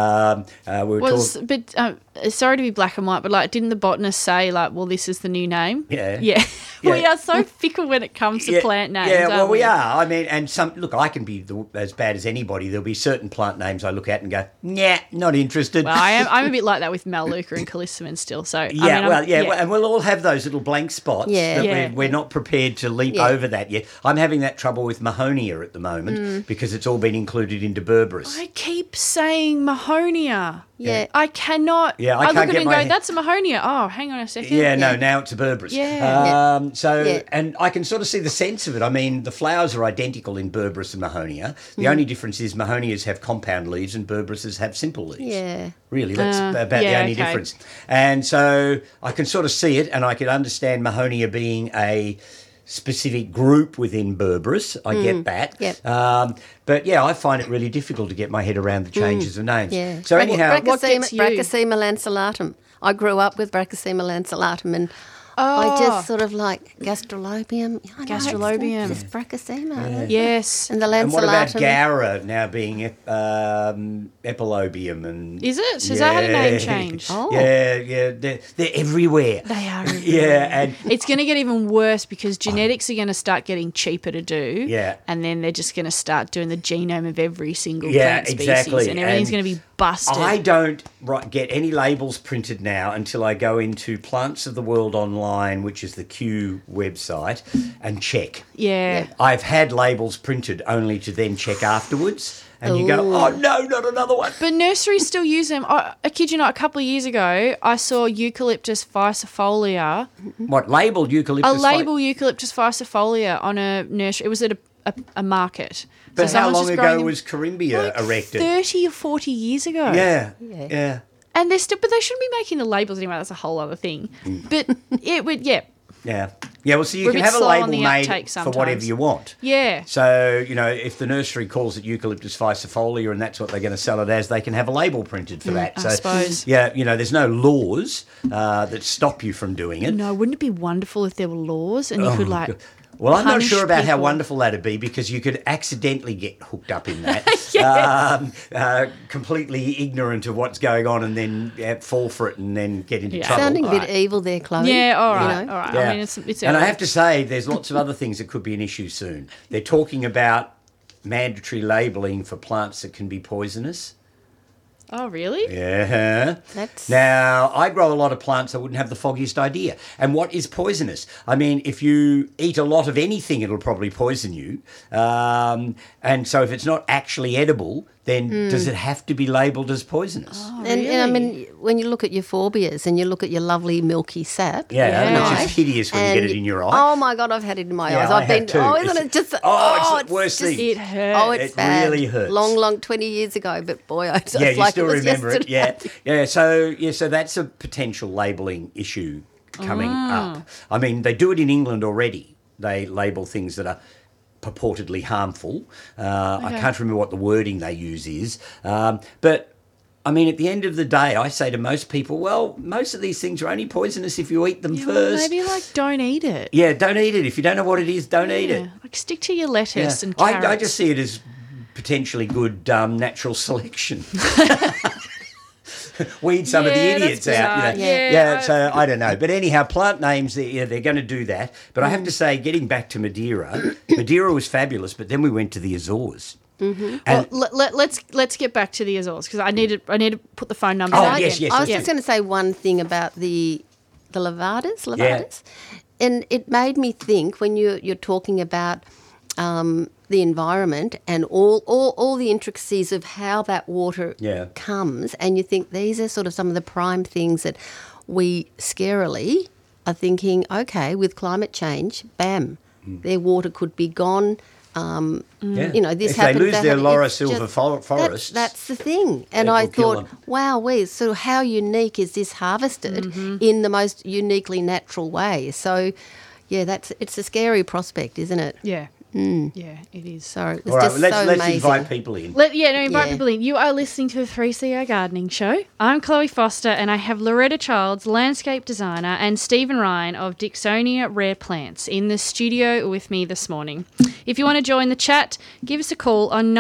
Sorry to be black and white, but like, didn't the botanist say like, well, this is the new name? Yeah. Yeah. Yeah. We are so fickle when it comes to plant names. Yeah, well, aren't we are. I mean, and I can be as bad as anybody. There'll be certain plant names I look at and go, nah, not interested. Well, I'm a bit like that with Maluka and Callissimon still. So and we'll all have those little blank spots that we're not prepared to leap over that yet. I'm having that trouble with Mahonia at the moment because it's all been included into Berberis. I keep saying Mahonia. Yeah. I cannot. Yeah, I look can't at get it my and go, that's a Mahonia. Oh, hang on a second. Yeah, no, now it's a Berberis. Yeah. And I can sort of see the sense of it. I mean, the flowers are identical in Berberis and Mahonia. The only difference is Mahonias have compound leaves and Berberises have simple leaves. Yeah. Really, that's about the only difference. And so I can sort of see it, and I can understand Mahonia being a specific group within Berberis. I get that. Yep. But yeah, I find it really difficult to get my head around the changes of names. Yeah. So anyhow, Brachycema lanceolatum. I grew up with Brachycema lanceolatum, and I just sort of like gastrolobium. Gastrolobium. It's Brachycema. Yes. And the lanceolatum. And what about Gara now being epilobium? And Is it? So has that had a name change? Oh. Yeah, they're everywhere. They are everywhere. Yeah, and It's going to get even worse because genetics are going to start getting cheaper to do. Yeah. And then they're just going to start doing the genome of every single Yeah, plant species. exactly. And everything's And going to be busted. I don't get any labels printed now until I go into Plants of the World Online, which is the Q website, and check. Yeah. I've had labels printed only to then check afterwards. And you go, oh, no, not another one. But nurseries still use them. I kid you not, a couple of years ago, I saw Eucalyptus ficifolia. What, labelled eucalyptus? Eucalyptus ficifolia on a nursery. It was at a market. But So how someone's long just growing ago them was Corimbia erected? 30 or 40 years ago. Yeah. And they're still, but they shouldn't be making the labels anyway. That's a whole other thing. But it would, Yeah, well, so you We're a can bit have a slow on label the made uptake for whatever sometimes. you want. Yeah. So, if the nursery calls it Eucalyptus ficifolia and that's what they're going to sell it as, they can have a label printed for that. I So, suppose. yeah, there's no laws that stop you from doing it. No, wouldn't it be wonderful if there were laws and you could like Well, I'm not punish sure about how people? wonderful that'd be because you could accidentally get hooked up in that, completely ignorant of what's going on, and then fall for it and then get into trouble. Sounding a bit evil there, Chloe. Yeah, all right, You know? all right. Yeah. I mean, it's and I early. have to say, there's lots of other things that could be an issue soon. They're talking about mandatory labelling for plants that can be poisonous. Oh, really? Yeah. That's- Now, I grow a lot of plants. I wouldn't have the foggiest idea. And what is poisonous? I mean, if you eat a lot of anything, it'll probably poison you. And so if it's not actually edible, then does it have to be labelled as poisonous? Oh, And I really? mean, when you look at euphorbias and you look at your lovely milky sap, Yeah, which right? is hideous when you get it in your eye. Oh my God, I've had it in my Yeah, eyes. I I've have been. too. Oh, isn't It's- it just? it's the worst just- thing. It hurts. Oh, it's It bad. really hurts. Long 20 years ago, but boy, I just Yeah, you like still it was remember it. yesterday. Yeah. So that's a potential labelling issue coming up. I mean, they do it in England already. They label things that are purportedly harmful. I can't remember what the wording they use is. But, I mean, at the end of the day, I say to most people, well, most of these things are only poisonous if you eat them Yeah, well, first. maybe like don't eat it. Yeah, don't eat it. If you don't know what it is, don't eat it. Yeah, like stick to your lettuce Yeah. and carrots. I just see it as potentially good natural selection. Weed some of the Yeah, that's idiots out. bizarre. Yeah, So I don't know. But anyhow, plant names, they're going to do that. But I have to say, getting back to Madeira, Madeira was fabulous, but then we went to the Azores. Well, let's get back to the Azores because I need to put the phone numbers Oh, out yes, again. yes, I was yes. just going to say one thing about the levadas. And it made me think when you're talking about the environment and all the intricacies of how that water comes, and you think these are sort of some of the prime things that we scarily are thinking, okay, with climate change, bam, their water could be gone. You know, this If they happened. lose that their happened. Laura It's Silva just- forests, That's the thing. And it I will kill thought, them. wow, so how unique is this harvested in the most uniquely natural way? So, yeah, it's a scary prospect, isn't it? Yeah. Yeah, it is. So it was All right, just let's amazing. invite people in. Invite Yeah. people in. You are listening to the 3CR Gardening Show. I'm Chloe Foster, and I have Loretta Childs, landscape designer, and Stephen Ryan of Dicksonia Rare Plants in the studio with me this morning. If you want to join the chat, give us a call on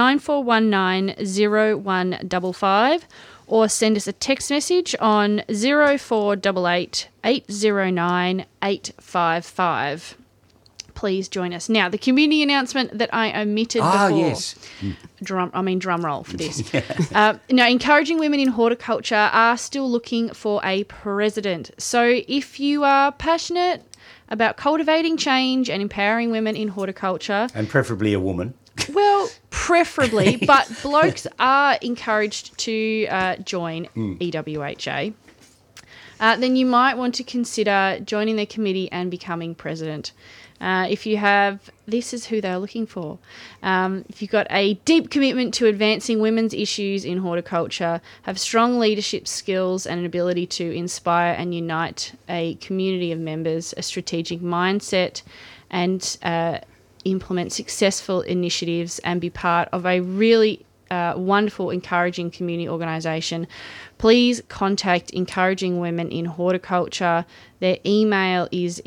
9419 or send us a text message on 0488 809 855. Please join us. Now, the community announcement that I omitted before. Yes. Drum roll for this. Encouraging women in horticulture are still looking for a president. So if you are passionate about cultivating change and empowering women in horticulture, And preferably a woman. well, preferably, but blokes are encouraged to join EWHA. Then you might want to consider joining their committee and becoming president. If you have, this is who they're looking for. If you've got a deep commitment to advancing women's issues in horticulture, have strong leadership skills and an ability to inspire and unite a community of members, a strategic mindset, and implement successful initiatives and be part of a really wonderful, encouraging community organisation, please contact Encouraging Women in Horticulture. Their email is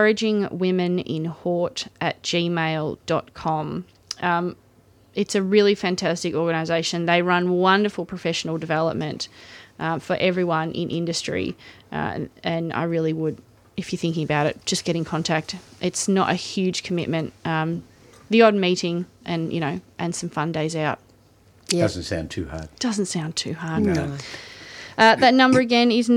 encouragingwomeninhort@gmail.com. It's a really fantastic organisation. They run wonderful professional development for everyone in industry, and I really would, if you're thinking about it, just get in contact. It's not a huge commitment. The odd meeting and some fun days out. Yeah. Doesn't sound too hard. Doesn't sound too hard. No. That number again is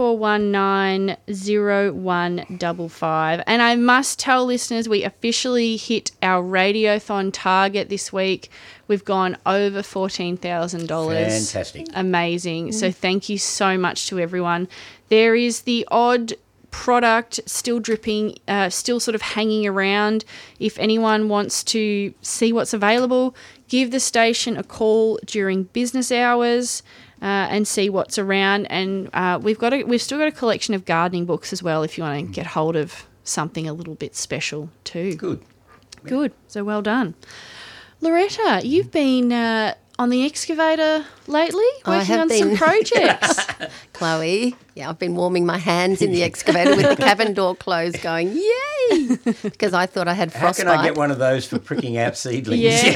94190155. And I must tell listeners, we officially hit our radiothon target this week. We've gone over $14,000. Fantastic. Amazing. So thank you so much to everyone. There is the odd product still dripping, still sort of hanging around. If anyone wants to see what's available, give the station a call during business hours and see what's around. And we've still got a collection of gardening books as well if you want to get hold of something a little bit special too. Good. So well done. Loretta, you've been on the excavator lately, working on some projects. Chloe, I've been warming my hands in the excavator with the cabin door closed going, yay, because I thought I had frostbite. How can I get one of those for pricking out seedlings?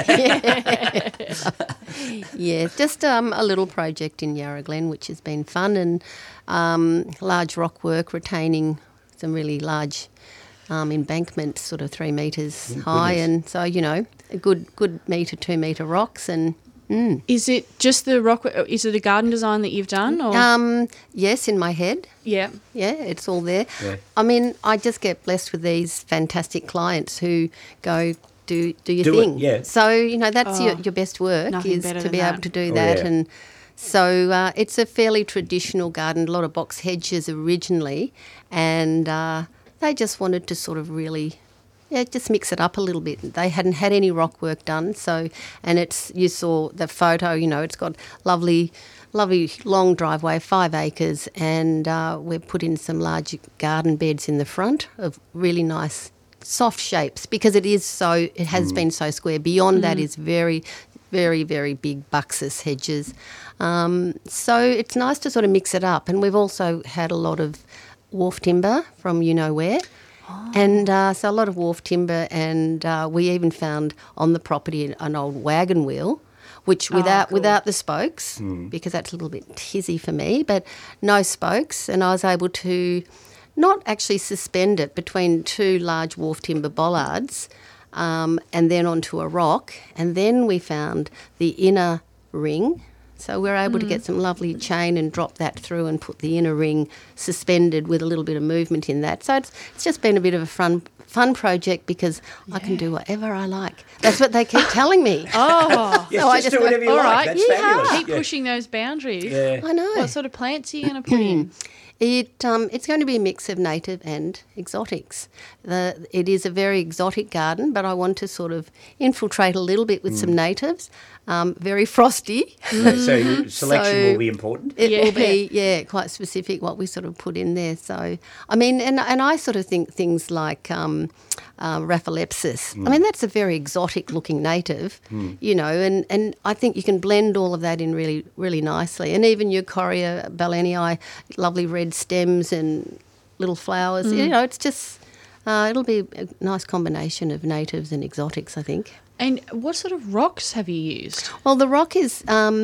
Yeah, just a little project in Yarra Glen, which has been fun, and large rock work, retaining some really large embankments, sort of 3 metres high, and so, a good 2 metre rocks, and Is it just the rock? Is it a garden design that you've done? Or? Yes, in my head. Yeah. Yeah, it's all there. Yeah. I mean, I just get blessed with these fantastic clients who go, do your Do it, thing. yeah. So, that's your best work, Nothing is better to than be that. able to do Oh, that. yeah. And so it's a fairly traditional garden, a lot of box hedges originally, and they just wanted to sort of really... just mix it up a little bit. They hadn't had any rock work done, so, and you saw the photo, it's got lovely long driveway, 5 acres, and we've put in some large garden beds in the front of really nice soft shapes, because it has been so square. Beyond that is very, very, very big buxus hedges. So it's nice to sort of mix it up, and we've also had a lot of wharf timber from where. And so a lot of wharf timber, and we even found on the property an old wagon wheel, which without the spokes, because that's a little bit tizzy for me, but no spokes, and I was able to not actually suspend it between 2 large wharf timber bollards and then onto a rock, and then we found the inner ring. So we're able to get some lovely chain and drop that through and put the inner ring suspended with a little bit of movement in that. So it's just been a bit of a fun project, because I can do whatever I like. That's what they keep telling me. Oh, Yes, So I just just do whatever you all like. right, That's fabulous. keep pushing those boundaries. Yeah. I know. What sort of plants are you going to put in? It's going to be a mix of native and exotics. It is a very exotic garden, but I want to sort of infiltrate a little bit with some natives. Very frosty. So selection will be important. It will be, quite specific what we sort of put in there. So, I mean, and I sort of think things like Rhaphiolepis. I mean, that's a very exotic-looking native, you know, and I think you can blend all of that in really, really nicely. And even your Coria ballenii, lovely red stems and little flowers. You know, it's just, it'll be a nice combination of natives and exotics, I think. And what sort of rocks have you used? Well, the rock is,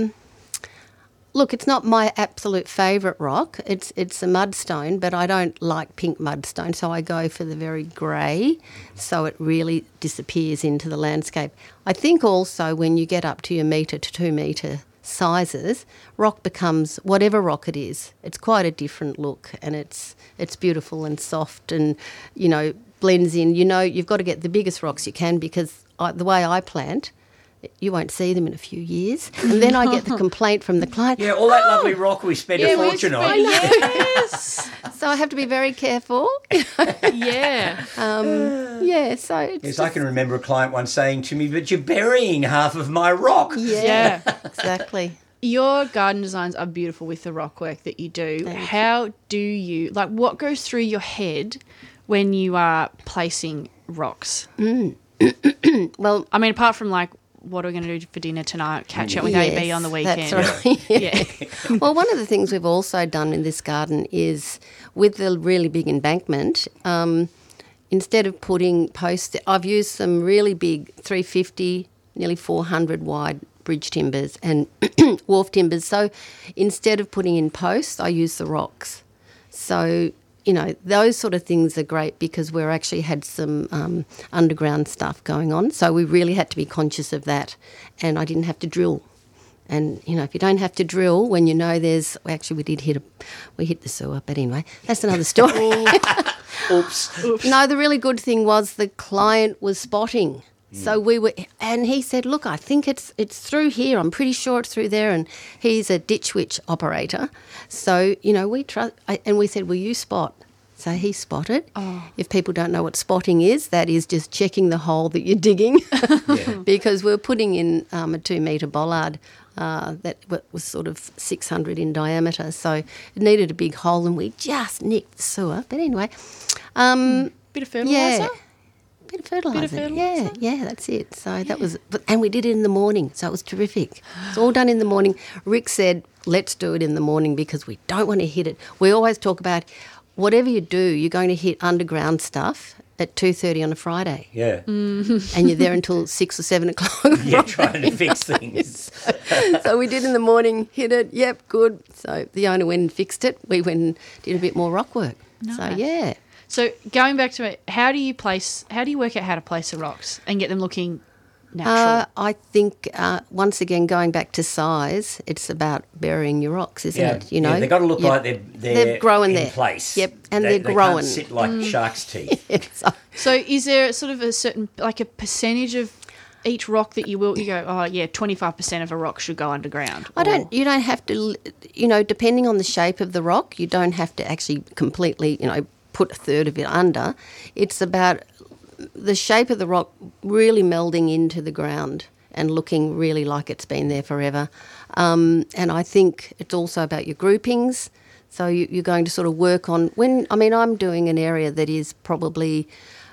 look, it's not my absolute favourite rock. It's a mudstone, but I don't like pink mudstone, so I go for the very grey, so it really disappears into the landscape. I think also when you get up to your metre to 2 metre sizes, rock becomes, whatever rock it is, it's quite a different look, and it's beautiful and soft and, you know, blends in. You know, you've got to get the biggest rocks you can because the way I plant, you won't see them in a few years. And then I get the complaint from the client. Yeah, all that lovely rock we spent a fortune on. Yes. So I have to be very careful. Yeah. So it's Yes, I can remember a client once saying to me, "But you're burying half of my rock." Yeah. Exactly. Your garden designs are beautiful with the rock work that you do. How do you, like, what goes through your head when you are placing rocks? Well, I mean, apart from, like, what are we going to do for dinner tonight? Catch up with AB on the weekend. That's right. Yeah. Well, one of the things we've also done in this garden is with the really big embankment, instead of putting posts, I've used some really big 350, nearly 400 wide bridge timbers and wharf timbers. So instead of putting in posts, I use the rocks. So, you know, those sort of things are great because we're actually had some underground stuff going on. So we really had to be conscious of that. And I didn't have to drill. And, you know, if you don't have to drill when you know there's... Actually, we hit the sewer. But anyway, that's another story. Oops. No, the really good thing was the client was spotting. So we were... And he said, look, I think it's through here. I'm pretty sure it's through there. And he's a ditch witch operator. So, you know, we trust... And we said, will you spot? So he spotted. Oh. If people don't know what spotting is, that is just checking the hole that you're digging. Because we're putting in a 2-metre bollard that was sort of 600 in diameter. So it needed a big hole and we just nicked the sewer. But anyway... Bit of fertiliser? Yeah. Bit of fertiliser. Yeah, that's it. So that was... And we did it in the morning, so it was terrific. It's all done in the morning. Rick said, let's do it in the morning because we don't want to hit it. We always talk about whatever you do, you're going to hit underground stuff at 2:30 on a Friday. Yeah. And you're there until 6 or 7 o'clock. Yeah, trying to fix things. So we did in the morning, hit it, yep, good. So the owner went and fixed it. We went and did a bit more rock work. Nice. So, yeah. So going back to it, how do you work out how to place the rocks and get them looking natural? I think, once again, going back to size, it's about burying your rocks, isn't it? You know, they've got to look like they're growing in there. place. Yep, and they they're growing. Can't sit like shark's teeth. So is there sort of a certain, like a percentage of each rock that you go, 25% of a rock should go underground? You don't have to, you know, depending on the shape of the rock, you don't have to actually completely, you know, put a third of it under. It's about the shape of the rock really melding into the ground and looking really like it's been there forever. And I think it's also about your groupings. So you're going to sort of work on I'm doing an area that is probably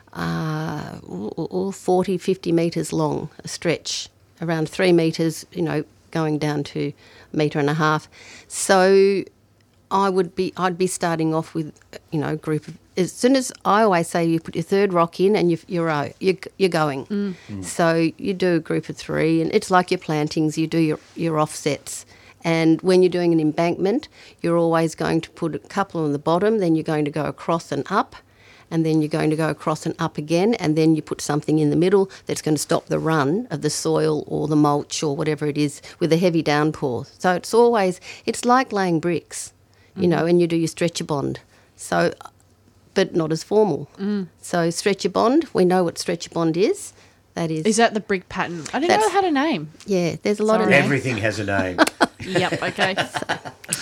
40, 50 metres long, a stretch, around 3 metres, you know, going down to 1.5 metres. So I'd be starting off with, you know, a group of... As soon as I always say you put your third rock in and you're going. So you do a group of 3 and it's like your plantings, you do your offsets. And when you're doing an embankment, you're always going to put a couple on the bottom, then you're going to go across and up, and then you're going to go across and up again, and then you put something in the middle that's going to stop the run of the soil or the mulch or whatever it is with a heavy downpour. So it's like laying bricks, you know, and you do your stretcher bond. So, but not as formal. So stretcher bond, we know what stretcher bond is. Is that the brick pattern? I didn't know it had a name. Yeah, there's a lot of names. Everything has a name. Yep, okay.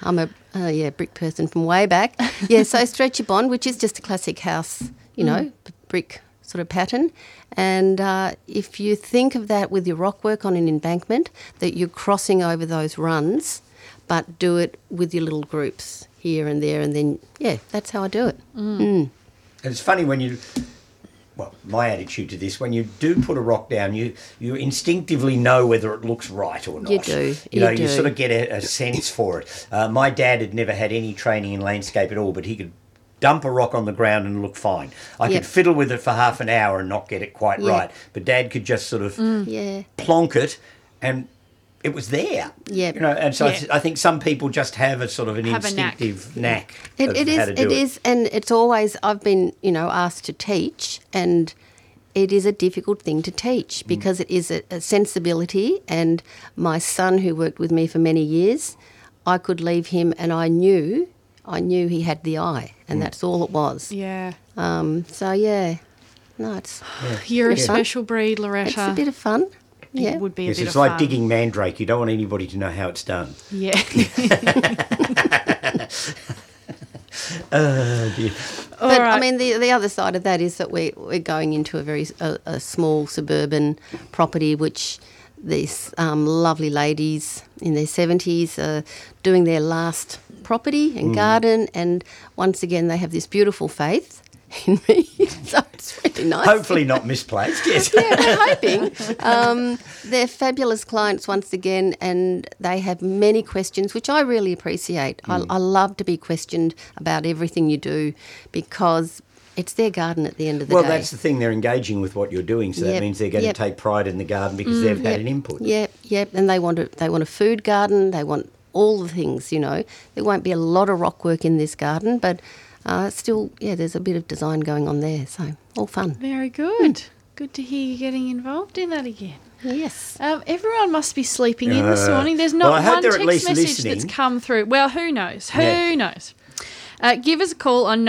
I'm a brick person from way back. Yeah, so stretcher bond, which is just a classic house, brick sort of pattern. And if you think of that with your rock work on an embankment, that you're crossing over those runs, but do it with your little groups here and there, and then, that's how I do it. And it's funny when my attitude to this, when you do put a rock down, you instinctively know whether it looks right or not. You do. You sort of get a sense for it. My dad had never had any training in landscape at all, but he could dump a rock on the ground and look fine. I could fiddle with it for half an hour and not get it quite right, but Dad could just sort of plonk it and it was there. Yeah. And so I think some people just have a sort of an instinctive knack of how to do it. It is, and it's always, I've been, asked to teach, and it is a difficult thing to teach because it is a sensibility, and my son, who worked with me for many years, I could leave him and I knew he had the eye, and that's all it was. Yeah. No, it's... You're a special breed, Loretta. It's a bit of fun. Yeah. It would be a bit it's of like fun. digging mandrake. You don't want anybody to know how it's done. Yeah. Dear. But, I mean, the other side of that is that we're going into a very small suburban property, which these lovely ladies in their 70s are doing their last property and garden, and once again they have this beautiful faith in me, so it's really nice. Hopefully not misplaced, yes. Yeah, we're hoping. They're fabulous clients once again, and they have many questions, which I really appreciate. I love to be questioned about everything you do because it's their garden at the end of the day. Well, that's the thing. They're engaging with what you're doing, so that means they're going to take pride in the garden because they've had an input. Yep, and they want a food garden. They want all the things, There won't be a lot of rock work in this garden, but still, there's a bit of design going on there, so all fun. Very good. Good to hear you getting involved in that again. Yes. Everyone must be sleeping in this morning. There's not one text message that's come through. Well, who knows? Who knows? Give us a call on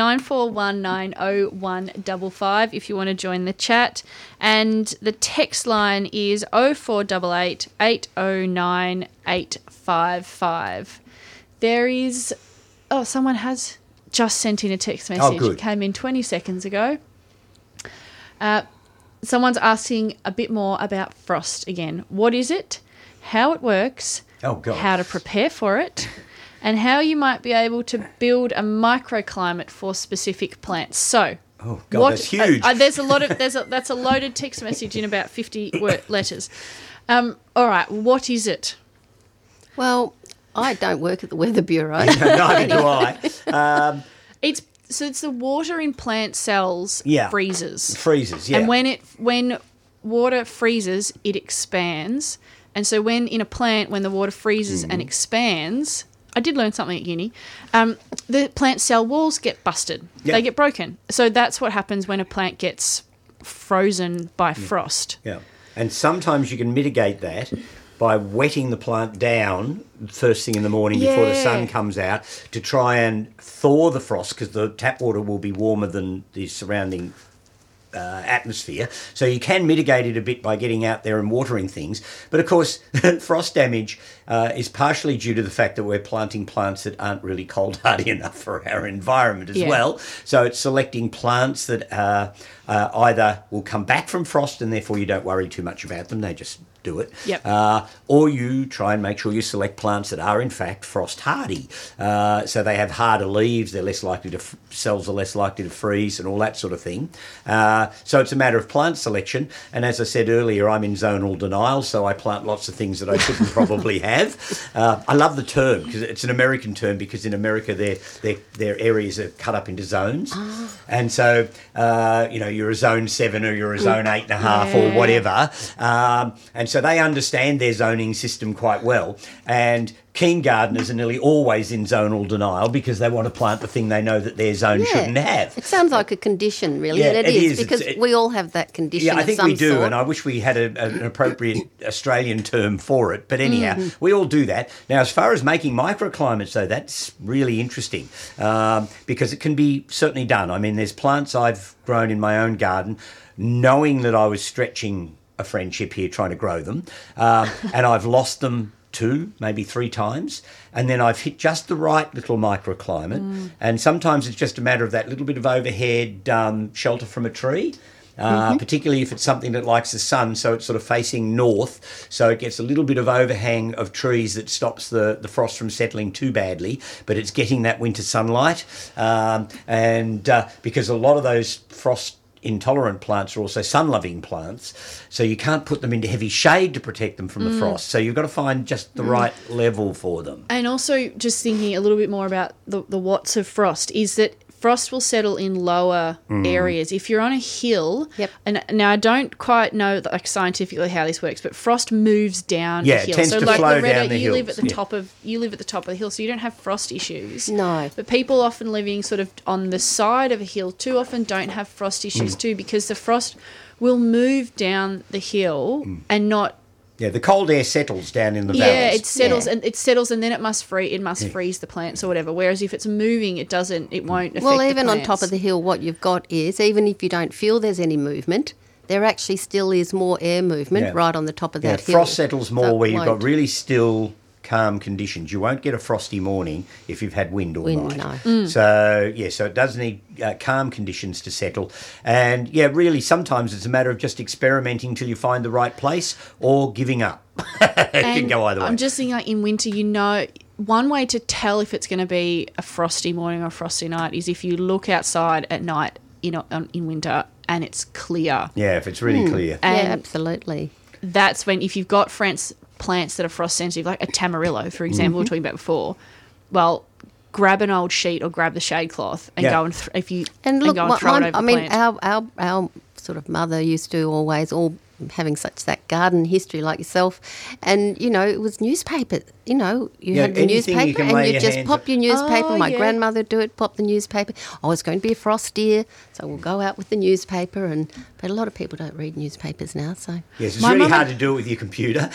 94190155 if you want to join the chat. And the text line is 0488 809 855. There is... Oh, someone has just sent in a text message. Good. It came in 20 seconds ago. Someone's asking a bit more about frost again. What is it? How it works? How to prepare for it? And how you might be able to build a microclimate for specific plants. So, that's huge. That's a loaded text message in about 50 letters. All right, what is it? Well, I don't work at the Weather Bureau. Neither do I. It's the water in plant cells freezes. Freezes, yeah. And when water freezes, it expands. And so when in a plant, when the water freezes and expands, I did learn something at uni, the plant cell walls get busted. Yep. They get broken. So that's what happens when a plant gets frozen by frost. Yeah. And sometimes you can mitigate that by wetting the plant down first thing in the morning before the sun comes out to try and thaw the frost, because the tap water will be warmer than the surrounding atmosphere. So you can mitigate it a bit by getting out there and watering things. But of course, frost damage is partially due to the fact that we're planting plants that aren't really cold hardy enough for our environment as well. So it's selecting plants that either will come back from frost and therefore you don't worry too much about them. They just do it. Yep. Or you try and make sure you select plants that are in fact frost hardy. So they have harder leaves, they're less likely to, cells are less likely to freeze and all that sort of thing. So it's a matter of plant selection. And as I said earlier, I'm in zonal denial, so I plant lots of things that I shouldn't probably have. I love the term because it's an American term, because in America their areas are cut up into zones. And so, you're a zone 7 or you're a zone 8.5 or whatever. And so they understand their zoning system quite well. And keen gardeners are nearly always in zonal denial because they want to plant the thing they know that their zone shouldn't have. It sounds like a condition, really, and it is because we all have that condition. Yeah, I think we do, sort. and I wish we had an appropriate Australian term for it. But anyhow, we all do that. Now, as far as making microclimates, though, that's really interesting because it can be certainly done. I mean, there's plants I've grown in my own garden, knowing that I was stretching a friendship here trying to grow them, and I've lost them 2, maybe 3 times, and then I've hit just the right little microclimate. And sometimes it's just a matter of that little bit of overhead shelter from a tree. Particularly if it's something that likes the sun, so it's sort of facing north, so it gets a little bit of overhang of trees that stops the frost from settling too badly, but it's getting that winter sunlight. Because a lot of those frost intolerant plants are also sun-loving plants, so you can't put them into heavy shade to protect them from the frost. So you've got to find just the right level for them. And also just thinking a little bit more about the watts of frost is that frost will settle in lower areas. If you're on a hill, and now I don't quite know scientifically how this works, but frost moves down a hill. It tends so to like flow Loretta, down the you hills. live at the top of the hill, so you don't have frost issues. No. But people often living sort of on the side of a hill too often don't have frost issues too, because the frost will move down the hill and not. Yeah, the cold air settles down in the valleys. Yeah, it settles and then it must freeze the plants or whatever. Whereas if it's moving, it won't affect Well, the even on plants. top of the hill, what you've got is, even if you don't feel there's any movement, there actually still is more air movement right on the top of that hill. Frost settles more So it where you've got won't. really still, calm conditions. You won't get a frosty morning if you've had wind all night. No. So it does need calm conditions to settle. And really sometimes it's a matter of just experimenting till you find the right place or giving up. It can go either way. I'm just thinking, like in winter, one way to tell if it's going to be a frosty morning or a frosty night is if you look outside at night in winter and it's clear. Yeah, if it's really clear. Yeah, And absolutely. that's when, if you've got plants that are frost sensitive, like a tamarillo, for example, we were talking about before, well, grab an old sheet or grab the shade cloth and go and throw it over the plant. Our sort of mother used to always, all having such that garden history like yourself, and it was newspaper. You had the anything you newspaper, can and lay you your just hands pop your newspaper. Oh, My yeah. grandmother would do it, pop the newspaper. Oh, it's going to be a frost year, so we'll go out with the newspaper. But a lot of people don't read newspapers now, so Yes, it's My really mum hard and- to do it with your computer.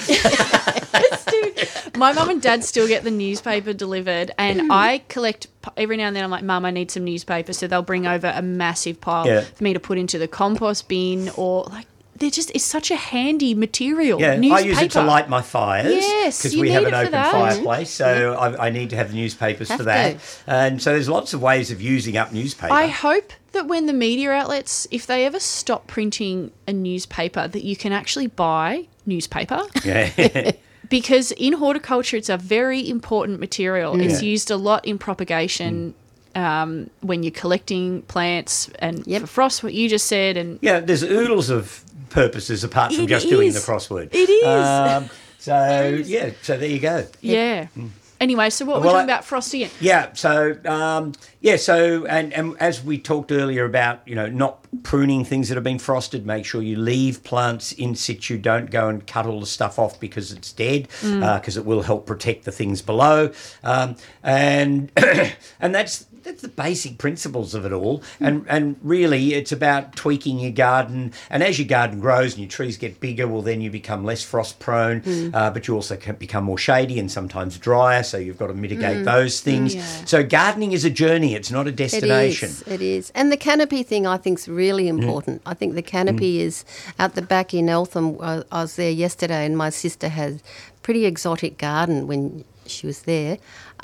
My mum and dad still get the newspaper delivered, and I collect every now and then. I'm like, Mum, I need some newspaper, so they'll bring over a massive pile for me to put into the compost bin, or like it's such a handy material. Yeah, newspaper. I use it to light my fires. Yes, because you we need have it an for open that. fireplace, so I need to have the newspapers Have for that. to. And so there's lots of ways of using up newspaper. I hope that when the media outlets, if they ever stop printing a newspaper, that you can actually buy newspaper. Yeah. Because in horticulture, it's a very important material. It's used a lot in propagation when you're collecting plants and for frost, what you just said. And Yeah, there's oodles of purposes apart from It just doing the is. crossword. It is. So there you go. yeah. Anyway, so what we're Well, talking about frost again. And as we talked earlier about, not pruning things that have been frosted, make sure you leave plants in situ, don't go and cut all the stuff off because it's dead, because it will help protect the things below. And that's the basic principles of it all. And really it's about tweaking your garden. And as your garden grows and your trees get bigger, well, then you become less frost prone, but you also can become more shady and sometimes drier. So you've got to mitigate those things. Yeah. So gardening is a journey. It's not a destination. It is. And the canopy thing, I think, is really important. I think the canopy is out the back in Eltham. I was there yesterday, and my sister had a pretty exotic garden when she was there.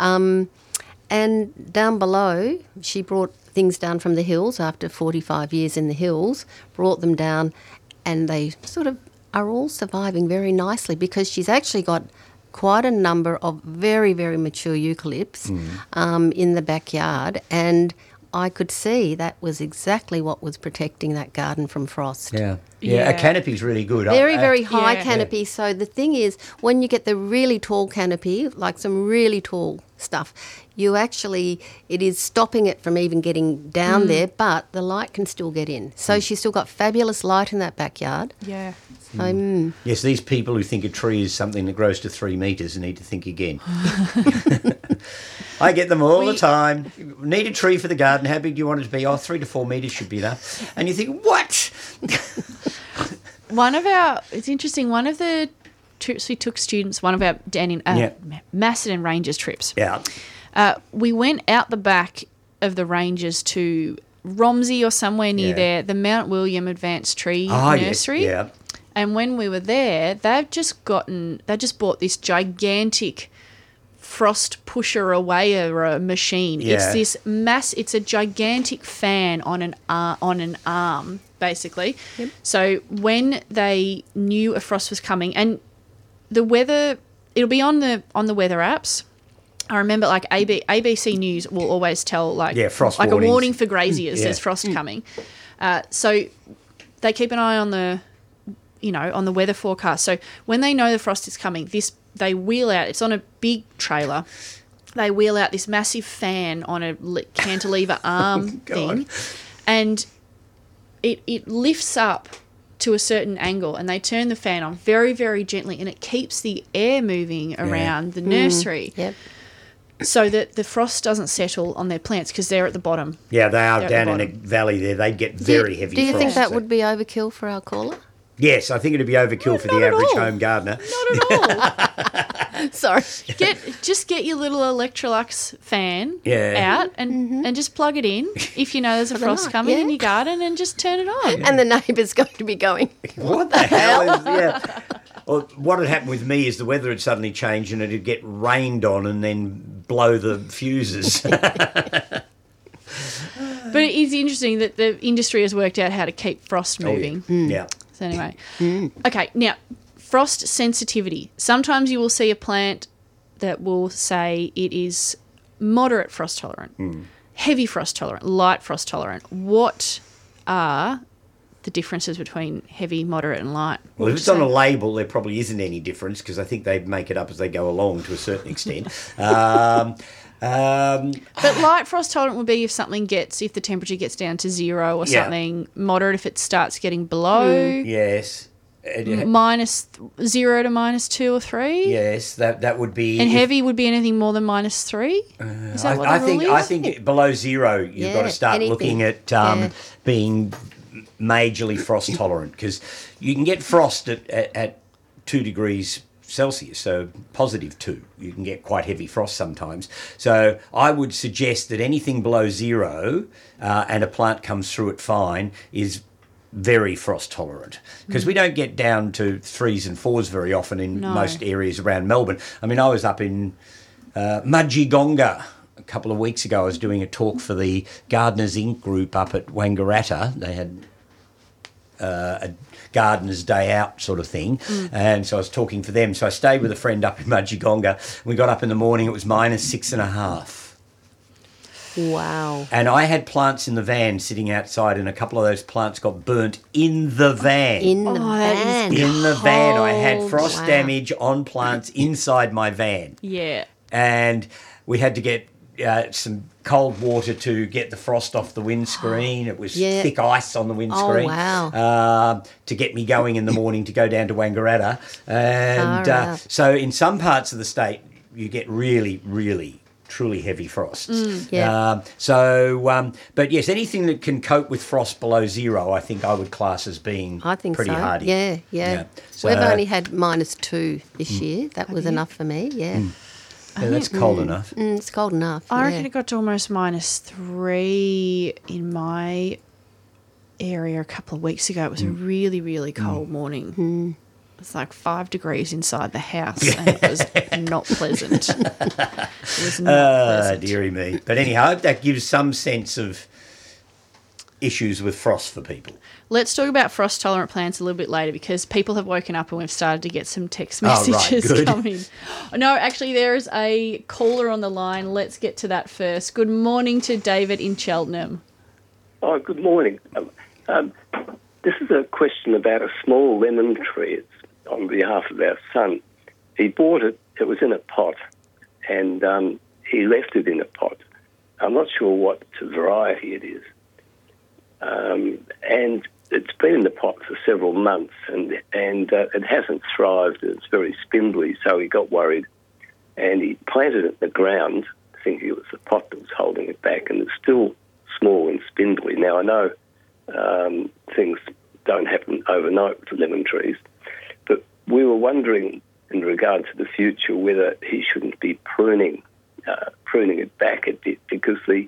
And down below, she brought things down from the hills after 45 years in the hills, brought them down, and they sort of are all surviving very nicely because she's actually got quite a number of very, very mature eucalypts in the backyard, and I could see that was exactly what was protecting that garden from frost. Yeah, Yeah. a canopy's really good. Very, very high yeah. canopy. So the thing is, when you get the really tall canopy, like some really tall stuff, it is stopping it from even getting down there, but the light can still get in. So she's still got fabulous light in that backyard. Yeah. So, Yes, these people who think a tree is something that grows to 3 metres need to think again. I get them all the time. Need a tree for the garden. How big do you want it to be? 3 to 4 metres should be enough. And you think, what? It's interesting, one of the trips we took students, one of our Macedon Rangers trips, Yeah. we went out the back of the Rangers to Romsey or somewhere near there, the Mount William Advanced Tree Nursery. Yes, yeah. And when we were there, they just bought this gigantic frost pusher awayer machine. Yeah. It's this it's a gigantic fan on an arm, basically. Yep. So when they knew a frost was coming, and the weather, it'll be on the weather apps. I remember, like, ABC News will always tell, frost like warnings. a warning for graziers. Yeah. There's frost coming. So they keep an eye on the weather forecast. So when they know the frost is coming, they wheel out. It's on a big trailer. They wheel out this massive fan on a cantilever arm thing, and it lifts up to a certain angle, and they turn the fan on very, very gently, and it keeps the air moving around the nursery. Yep. So that the frost doesn't settle on their plants, because they're at the bottom. Yeah, they are They're at down the in the bottom. valley there. They'd get very heavy Do you frost. think that so- would be overkill for our caller? Yes, I think it'd be overkill for the not at average all. home gardener. Not at all. Sorry. Just get your little Electrolux fan Yeah. out and just plug it in if you know there's a the frost night, coming yeah. in your garden, and just turn it on. And the neighbour's going to be going, What the hell is yeah? Well, what had happened with me is the weather had suddenly changed and it'd get rained on and then blow the fuses. But it is interesting that the industry has worked out how to keep frost moving. Yeah. So anyway, okay, now frost sensitivity. Sometimes you will see a plant that will say it is moderate frost tolerant, heavy frost tolerant, light frost tolerant. What are the differences between heavy, moderate, and light? Well, if it's on a label, there probably isn't any difference because I think they make it up as they go along to a certain extent. But light frost tolerant would be if the temperature gets down to 0 or Yeah. something. Moderate if it starts getting below Yes. minus 0 to -2 or 3. Yes, that would be. And if- heavy would be anything more than -3. Is that what the rule is? I think below 0, you've got to Yeah, start anything. looking at Yeah. being majorly frost tolerant because you can get frost at 2 degrees Celsius, so +2. You can get quite heavy frost sometimes. So I would suggest that anything below 0 and a plant comes through it fine is very frost tolerant because we don't get down to 3s and 4s very often in No. most areas around Melbourne. I mean, I was up in Mudgegonga a couple of weeks ago. I was doing a talk for the Gardeners Inc. group up at Wangaratta. They had a Gardener's Day Out sort of thing, and so I was talking for them. So I stayed with a friend up in Mudgegonga. We got up in the morning, it was -6.5. wow. And I had plants in the van sitting outside, and a couple of those plants got burnt in the van. In the that is van. In the van, I had cold. frost Wow. damage on plants inside my van. Yeah. And we had to get some cold water to get the frost off the windscreen. It was Yeah. thick ice on the windscreen. wow. To get me going in the morning to go down to Wangaratta. And Far out. so in some parts of the state, you get really, really, truly heavy frosts. Yeah. But yes, anything that can cope with frost below 0, I think I would class as being I think pretty so. hardy. Yeah. So, We've only had -2 this year. That was enough for me, yeah. yeah, that's cold enough. It's cold enough. I yeah. reckon it got to almost -3 in my area a couple of weeks ago. It was a really, really cold morning. It was like 5 degrees inside the house, and it was not pleasant. It was not pleasant. Dearie me. But anyhow, I hope that gives some sense of issues with frost for people. Let's talk about frost tolerant plants a little bit later, because people have woken up and we've started to get some text Oh, right, messages good. coming. No, actually, there is a caller on the line. Let's get to that first. Good morning to David in Cheltenham. Oh, good morning. This is a question about a small lemon tree. It's on behalf of our son. He bought it. It was in a pot, and he left it in a pot. I'm not sure what variety it is. And it's been in the pot for several months, and it hasn't thrived. It's very spindly, so he got worried, and he planted it in the ground, thinking it was the pot that was holding it back, and it's still small and spindly. Now, I know things don't happen overnight with lemon trees, but we were wondering in regard to the future whether he shouldn't be pruning it back a bit, because the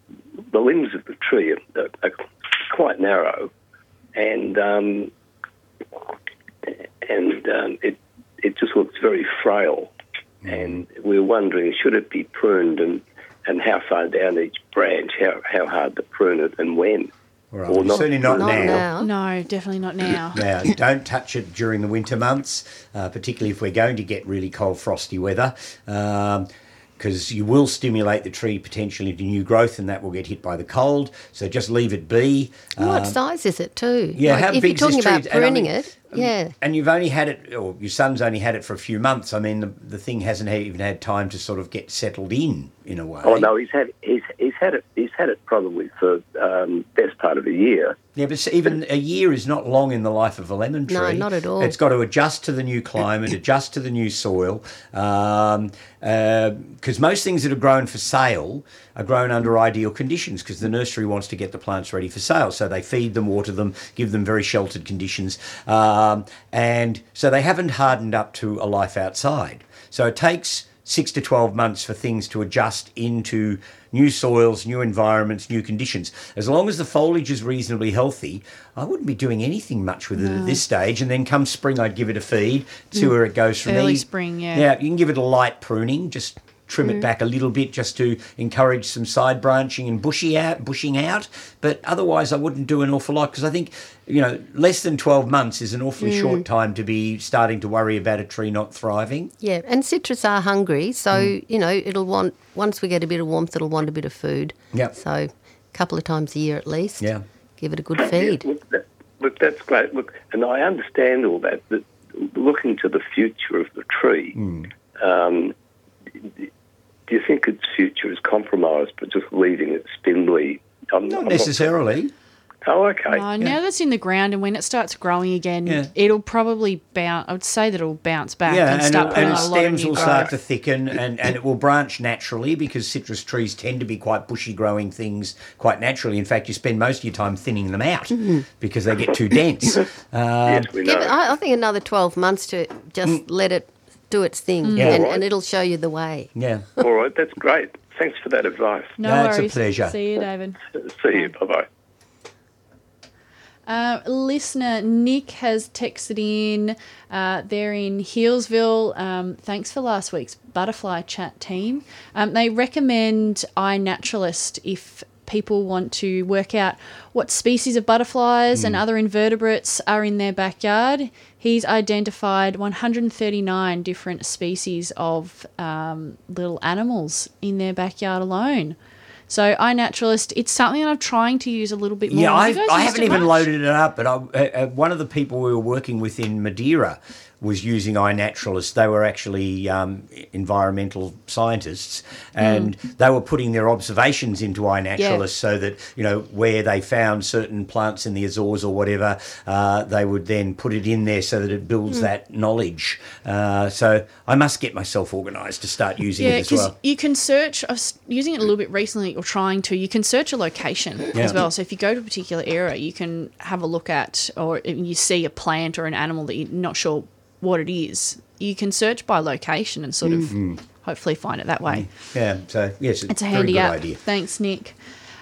limbs of the tree are quite narrow, and it just looks very frail. And we're wondering, should it be pruned, and how far down each branch, how hard to prune it, and when? Right. Or not? Certainly not now. No, definitely not now. Now, don't touch it during the winter months, particularly if we're going to get really cold, frosty weather, because you will stimulate the tree potentially to new growth, and that will get hit by the cold. So just leave it be. What size is it too? Yeah, how if big you're is talking this tree? about pruning it, yeah. And you've only had it, or your son's only had it for a few months. I mean, the thing hasn't even had time to sort of get settled in a way. Oh no, he's had it probably for best part of a year. Yeah, but even a year is not long in the life of a lemon tree. No, not at all. It's got to adjust to the new climate, adjust to the new soil, because most things that are grown for sale are grown under ideal conditions, because the nursery wants to get the plants ready for sale. So they feed them, water them, give them very sheltered conditions, and so they haven't hardened up to a life outside. So it takes 6 to 12 months for things to adjust into new soils, new environments, new conditions. As long as the foliage is reasonably healthy, I wouldn't be doing anything much with it at this stage. And then come spring, I'd give it a feed, see where it goes from there. Early spring, yeah. Yeah, you can give it a light pruning, just trim it back a little bit just to encourage some side branching and bushing out. But otherwise, I wouldn't do an awful lot, because I think, less than 12 months is an awfully short time to be starting to worry about a tree not thriving. Yeah, and citrus are hungry, so, it'll want, once we get a bit of warmth, it'll want a bit of food. Yep. So a couple of times a year at least. Yeah. Give it a good feed. Yeah, look, that's great. Look, and I understand all that, but looking to the future of the tree, do you think its future is compromised by just leaving it spindly? Not necessarily. Oh, okay. Now that's in the ground, and when it starts growing again, it'll probably bounce. I would say that it'll bounce back and start putting a lot of stems new will growth. start to thicken, and it will branch naturally, because citrus trees tend to be quite bushy growing things quite naturally. In fact, you spend most of your time thinning them out because they get too dense. Yes, we know. I think another 12 months to just let it do its thing, Yeah. and it'll show you the way. Yeah. All right, that's great. Thanks for that advice. No It's a worries. pleasure. See you, David. See you. Bye-bye. Listener Nick has texted in. They're in Healesville. Thanks for last week's butterfly chat, team. They recommend iNaturalist if people want to work out what species of butterflies and other invertebrates are in their backyard. He's identified 139 different species of little animals in their backyard alone. So iNaturalist, it's something that I'm trying to use a little bit more. Yeah, Have you guys I used haven't it even much? loaded it up, but one of the people we were working with in Madeira was using iNaturalist. They were actually environmental scientists, and they were putting their observations into iNaturalist so that, where they found certain plants in the Azores or whatever, they would then put it in there so that it builds that knowledge. So I must get myself organised to start using it as well. You can search, I was using it a little bit recently, or trying to, you can search a location as well. So if you go to a particular area, you can have a look at, or you see a plant or an animal that you're not sure what it is, you can search by location and sort of hopefully find it that way. Yeah, so yes, It's a very handy good app. idea. Thanks, Nick.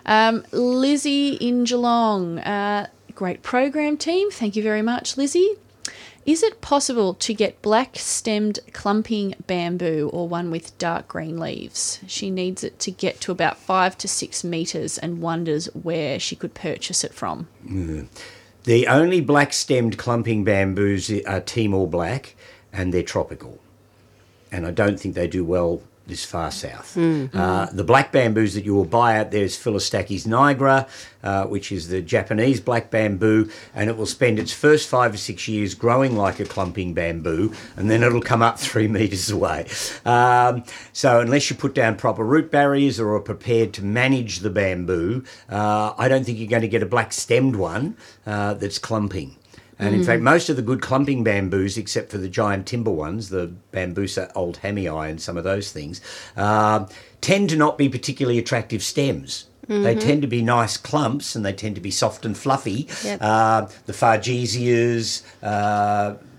Lizzie in Geelong. Great program, team. Thank you very much, Lizzie. Is it possible to get black-stemmed clumping bamboo, or one with dark green leaves? She needs it to get to about 5 to 6 metres and wonders where she could purchase it from. The only black-stemmed clumping bamboos are Timor black, and they're tropical. And I don't think they do well this far south. The black bamboos that you will buy out there is Philostachys nigra, which is the Japanese black bamboo, and it will spend its first 5 or 6 years growing like a clumping bamboo, and then it'll come up 3 metres away. So unless you put down proper root barriers or are prepared to manage the bamboo, I don't think you're going to get a black-stemmed one that's clumping. And in fact, most of the good clumping bamboos, except for the giant timber ones, the Bambusa old hamii and some of those things, tend to not be particularly attractive stems. They tend to be nice clumps, and they tend to be soft and fluffy. Yep. The Fargesias,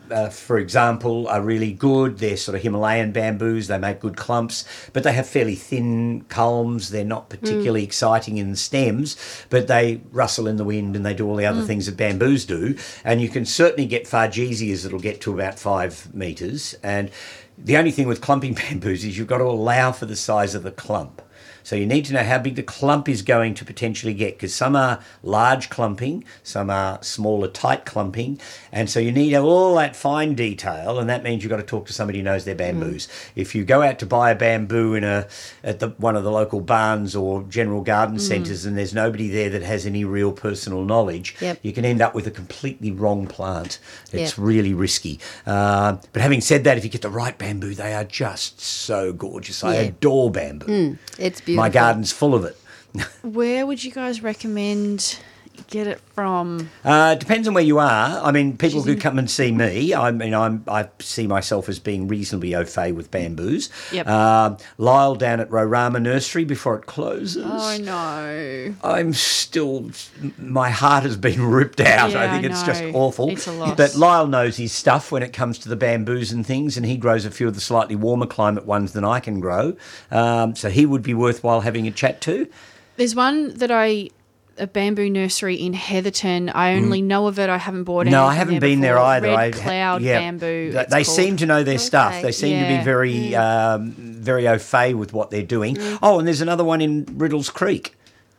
for example, are really good. They're sort of Himalayan bamboos. They make good clumps, but they have fairly thin culms. They're not particularly exciting in the stems, but they rustle in the wind and they do all the other things that bamboos do. And you can certainly get Fargesias that'll get to about 5 metres. And the only thing with clumping bamboos is you've got to allow for the size of the clump. So you need to know how big the clump is going to potentially get, because some are large clumping, some are smaller, tight clumping, and so you need all that fine detail, and that means you've got to talk to somebody who knows their bamboos. If you go out to buy a bamboo at one of the local barns or general garden centres and there's nobody there that has any real personal knowledge, you can end up with a completely wrong plant. It's really risky. But having said that, if you get the right bamboo, they are just so gorgeous. I adore bamboo. It's beautiful. My garden's full of it. Where would you guys recommend you get it from? Depends on where you are. I mean, people who come and see me, I see myself as being reasonably au fait with bamboos. Yep. Lyle down at Rorama Nursery before it closes. Oh, no. I'm still, my heart has been ripped out. Yeah, I think it's just awful. It's a loss. But Lyle knows his stuff when it comes to the bamboos and things, and he grows a few of the slightly warmer climate ones than I can grow. So he would be worthwhile having a chat to. There's one that a bamboo nursery in Heatherton. I only know of it. I haven't bought it. No, I haven't been there either. Red Cloud Bamboo. They seem to know their stuff. They seem to be Yeah. very au fait with what they're doing. Oh, and there's another one in Riddles Creek,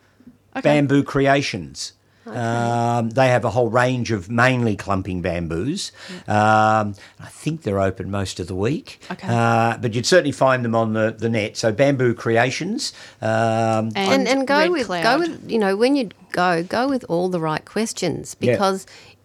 Bamboo Creations. They have a whole range of mainly clumping bamboos. I think they're open most of the week. Okay. But you'd certainly find them on the net. So Bamboo Creations. And go Red with Cloud. when you go with all the right questions, because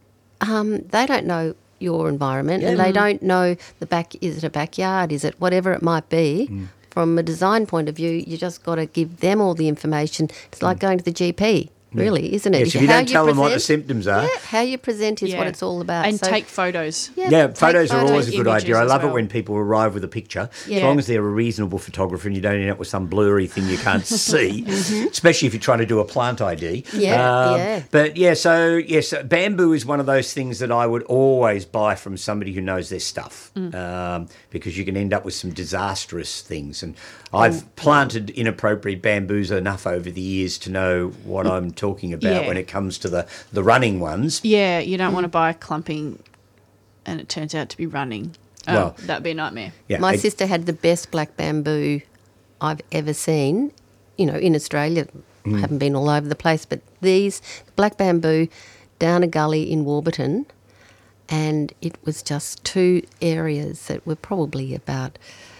they don't know your environment and they don't know is it a backyard, is it whatever it might be. From a design point of view, you just got to give them all the information. It's like going to the GP. Really, isn't it? Yes, if you don't tell them what the symptoms are. how you present is what it's all about. And take photos. Photos are always a good images idea. I as love well. it when people arrive with a picture, Yeah. as long as they're a reasonable photographer and you don't end up with some blurry thing you can't see, especially if you're trying to do a plant ID. But bamboo is one of those things that I would always buy from somebody who knows their stuff, because you can end up with some disastrous things. And I've planted inappropriate bamboos enough over the years to know what I'm talking about when it comes to the running ones. Yeah, you don't want to buy clumping and it turns out to be running. Well, that'd be a nightmare. Yeah, My sister had the best black bamboo I've ever seen, in Australia. I haven't been all over the place, but these black bamboo down a gully in Warburton, and it was just 2 areas that were probably about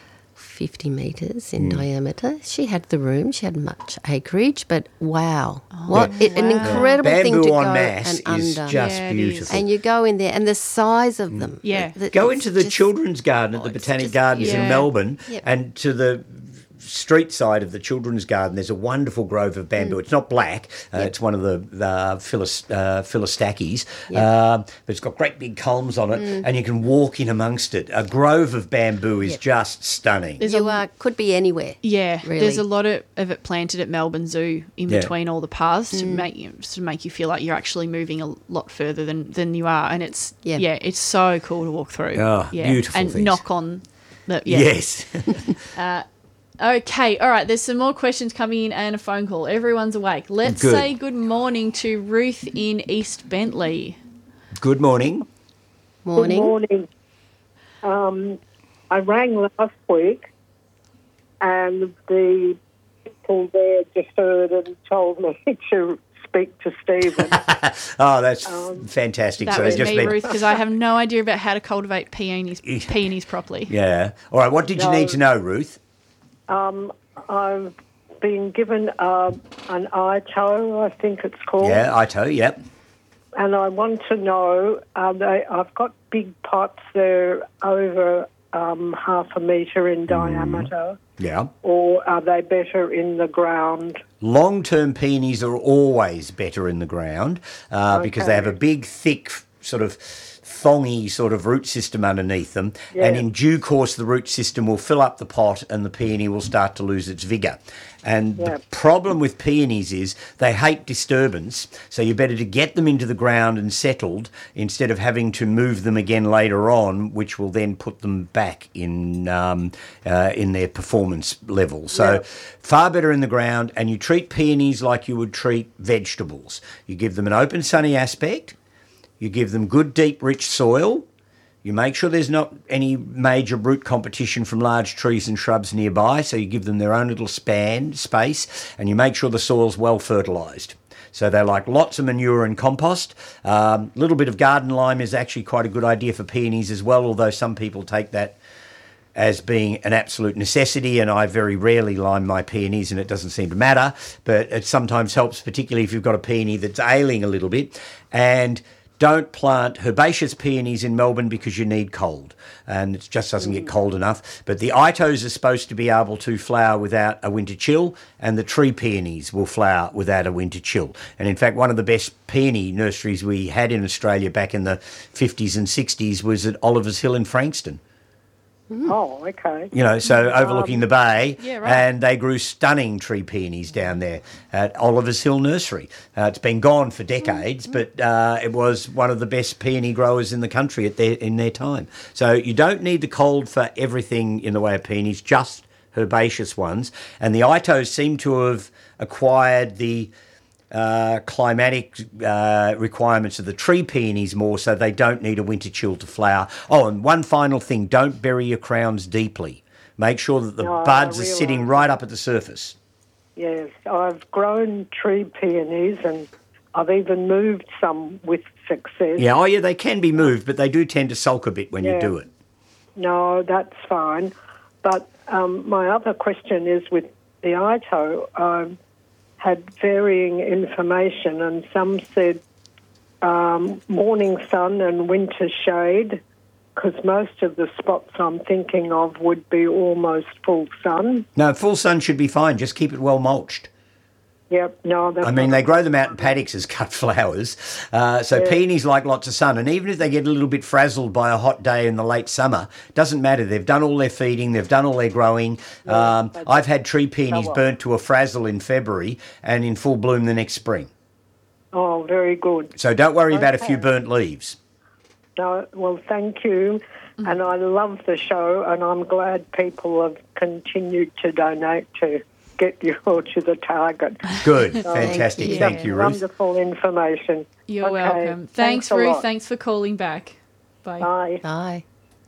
50 metres in diameter. She had the room, she had much acreage, but wow, an incredible thing to Bamboo go en masse and is under. just Yeah, it beautiful. And you go in there, and the size of them. Yeah. Go into the children's garden at the it's Botanic just- Gardens in Yeah. Melbourne, Yep. and to the street side of the children's garden, there's a wonderful grove of bamboo. It's not black; it's one of the Philostachys, but it's got great big culms on it, and you can walk in amongst it. A grove of bamboo is just stunning. Could be anywhere. Yeah, really. there's a lot of it planted at Melbourne Zoo in between all the paths to make you feel like you're actually moving a lot further than you are, and it's it's so cool to walk through. Oh, beautiful and things. knock on the Yes. Okay, all right. There's some more questions coming in and a phone call. Everyone's awake. Let's Good. say good morning to Ruth in East Bentley. Good morning. Morning. Good morning. I rang last week and the people there deferred and told me to speak to Stephen. Oh, that's fantastic. That so was they just me, meant- Ruth, because I have no idea about how to cultivate peonies properly. Yeah. All right. What did you need to know, Ruth? I've been given an ITO, I think it's called. Yeah, Ito. Yep. And I want to know, I've got big pots there over half a metre in diameter, Yeah. or are they better in the ground? Long-term peonies are always better in the ground because they have a big, thick, sort of thongy sort of root system underneath them, and in due course the root system will fill up the pot and the peony will start to lose its vigour. And the problem with peonies is they hate disturbance, so you're better to get them into the ground and settled instead of having to move them again later on, which will then put them back in their performance level. So far better in the ground, and you treat peonies like you would treat vegetables. You give them an open, sunny aspect, you give them good, deep, rich soil. You make sure there's not any major root competition from large trees and shrubs nearby, so you give them their own little space, and you make sure the soil's well fertilised. So they like lots of manure and compost. A little bit of garden lime is actually quite a good idea for peonies as well, although some people take that as being an absolute necessity, and I very rarely lime my peonies and it doesn't seem to matter, but it sometimes helps, particularly if you've got a peony that's ailing a little bit. And don't plant herbaceous peonies in Melbourne because you need cold, and it just doesn't get cold enough. But the itos are supposed to be able to flower without a winter chill, and the tree peonies will flower without a winter chill. And in fact, one of the best peony nurseries we had in Australia back in the 50s and 60s was at Oliver's Hill in Frankston. Oh, okay. You know, so overlooking the bay, Yeah, right. and they grew stunning tree peonies down there at Oliver's Hill Nursery. It's been gone for decades, but it was one of the best peony growers in the country in their time. So you don't need the cold for everything in the way of peonies, just herbaceous ones. And the itos seem to have acquired the climatic requirements of the tree peonies more, so they don't need a winter chill to flower. Oh, and one final thing, don't bury your crowns deeply. Make sure that the buds are sitting right up at the surface. Yes, I've grown tree peonies and I've even moved some with success. Yeah, they can be moved, but they do tend to sulk a bit when you do it. No, that's fine. But my other question is with the ito, had varying information, and some said morning sun and winter shade, because most of the spots I'm thinking of would be almost full sun. No, full sun should be fine. Just keep it well mulched. Yep, no, that's... I mean, they grow them out in paddocks as cut flowers, so peonies like lots of sun, and even if they get a little bit frazzled by a hot day in the late summer, doesn't matter. They've done all their feeding, they've done all their growing. I've had tree peonies burnt to a frazzle in February and in full bloom the next spring. Oh, very good. So don't worry about a few burnt leaves. No, well, thank you, and I love the show, and I'm glad people have continued to donate to get you to the target. Good, fantastic. Thank you, Ruth. Wonderful information. You're welcome. Thanks, a Ruth. lot. Thanks for calling back. Bye. Bye. Bye.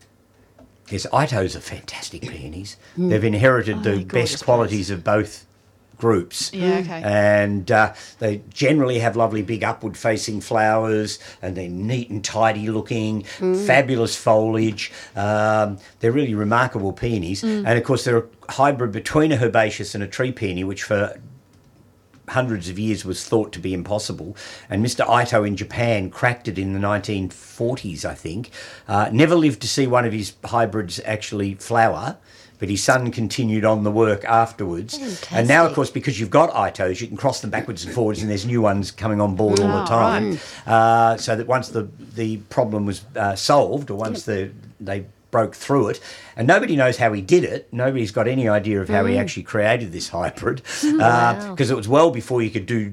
Yes, itos are fantastic peonies. They've inherited the best qualities of both groups. Yeah, okay. And they generally have lovely big upward-facing flowers, and they're neat and tidy looking, fabulous foliage. They're really remarkable peonies. And, of course, they're a hybrid between a herbaceous and a tree peony, which for hundreds of years was thought to be impossible. And Mr. Ito in Japan cracked it in the 1940s, I think. Never lived to see one of his hybrids actually flower, but his son continued on the work afterwards. Fantastic. And now, of course, because you've got itos, you can cross them backwards and forwards, and there's new ones coming on board all the time. So that once the problem was solved, or once they broke through it, and nobody knows how he did it. Nobody's got any idea of how he actually created this hybrid, because it was well before you could do,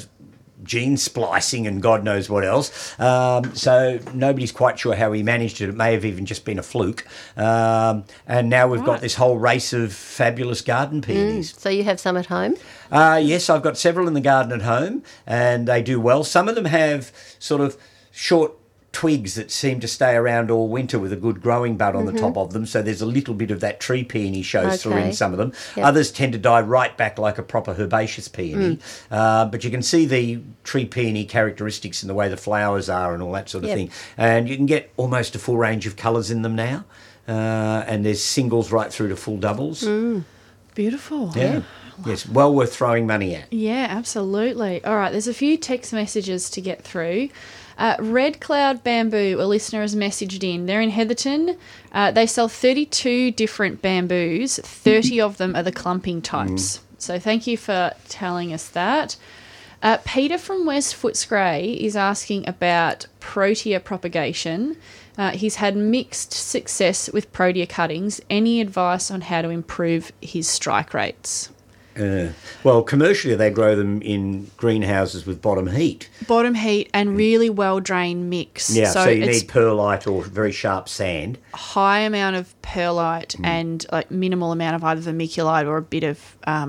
gene splicing and God knows what else. So nobody's quite sure how he managed it. It may have even just been a fluke. And now we've got this whole race of fabulous garden peonies. So you have some at home? Yes, I've got several in the garden at home, and they do well. Some of them have sort of short twigs that seem to stay around all winter with a good growing bud on the top of them, so there's a little bit of that tree peony shows through in some of them. Yep. Others tend to die right back like a proper herbaceous peony, but you can see the tree peony characteristics in the way the flowers are and all that sort of thing, and you can get almost a full range of colours in them now, and there's singles right through to full doubles. Beautiful. Yeah. Yes, well worth throwing money at. Yeah, absolutely. All right, there's a few text messages to get through. Red Cloud Bamboo, a listener has messaged in. They're in Heatherton. They sell 32 different bamboos. 30 of them are the clumping types. So thank you for telling us that. Peter from West Footscray is asking about Protea propagation. He's had mixed success with Protea cuttings. Any advice on how to improve his strike rates? Well, commercially they grow them in greenhouses with bottom heat. Bottom heat and really well-drained mix. Yeah, so you need perlite or very sharp sand. High amount of perlite and like minimal amount of either vermiculite or a bit of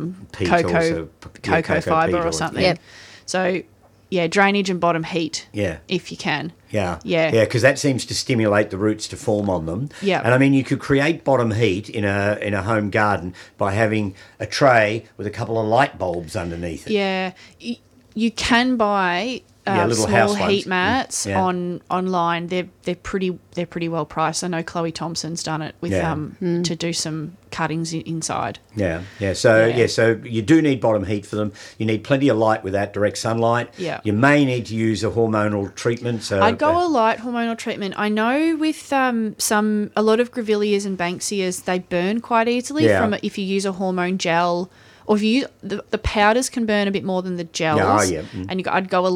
cocoa fibre or something. Yep. So, yeah, drainage and bottom heat if you can. Yeah, Yeah. because that seems to stimulate the roots to form on them. Yeah. And I mean, you could create bottom heat in a home garden by having a tray with a couple of light bulbs underneath it. Yeah, you can buy little small house heat ones. mats Yeah. online. They're pretty well priced. I know Chloe Thompson's done it with to do some cuttings inside. Yeah. So you do need bottom heat for them. You need plenty of light without direct sunlight. Yeah. You may need to use a hormonal treatment. So I'd go a light hormonal treatment. I know with a lot of grevilleas and banksias, they burn quite easily if you use a hormone gel, or if you use the powders can burn a bit more than the gels. And I'd go a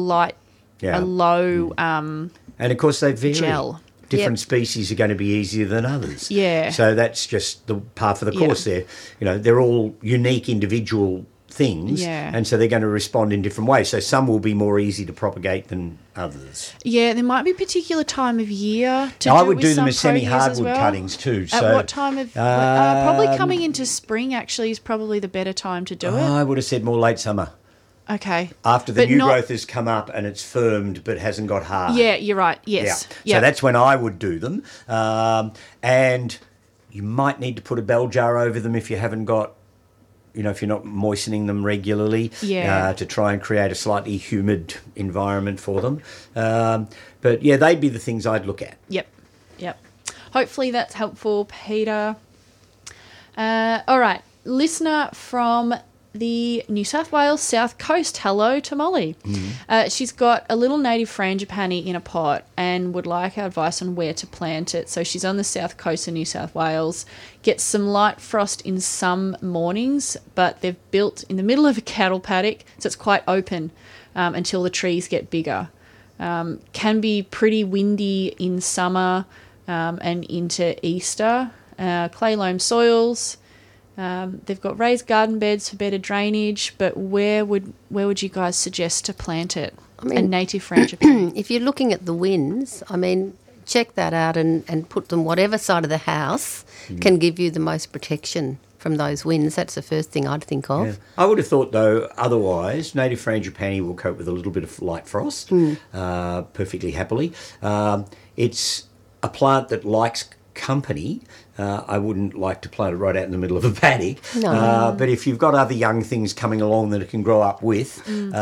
low and of course they vary. gel. Different species are going to be easier than others. Yeah. So that's just the part of the course there. You know, they're all unique individual things. Yeah. And so they're going to respond in different ways. So some will be more easy to propagate than others. Yeah, there might be a particular time of year to Now, do I would with do them some as Proteas semi-hardwood well. cuttings too. At So, what time of... probably coming into spring, actually, is probably the better time to do it. I would have said more late summer. Okay. After the But new not- growth has come up and it's firmed but hasn't got hard. Yeah, you're right. Yes. So that's when I would do them. And you might need to put a bell jar over them if you haven't got, if you're not moistening them regularly, to try and create a slightly humid environment for them. But yeah, they'd be the things I'd look at. Yep. Hopefully that's helpful, Peter. All right. Listener from the New South Wales South Coast. Hello to Molly. She's got a little native frangipani in a pot and would like our advice on where to plant it. So she's on the south coast of New South Wales. Gets some light frost in some mornings, but they've built in the middle of a cattle paddock, so it's quite open until the trees get bigger. Can be pretty windy in summer and into Easter. Clay loam soils. They've got raised garden beds for better drainage, but where would you guys suggest to plant it? I mean, a native frangipani. If you're looking at the winds, I mean, check that out and put them whatever side of the house can give you the most protection from those winds. That's the first thing I'd think of. Yeah. I would have thought, though, otherwise, native frangipani will cope with a little bit of light frost perfectly happily. It's a plant that likes company. I wouldn't like to plant it right out in the middle of a paddock. No. But if you've got other young things coming along that it can grow up with,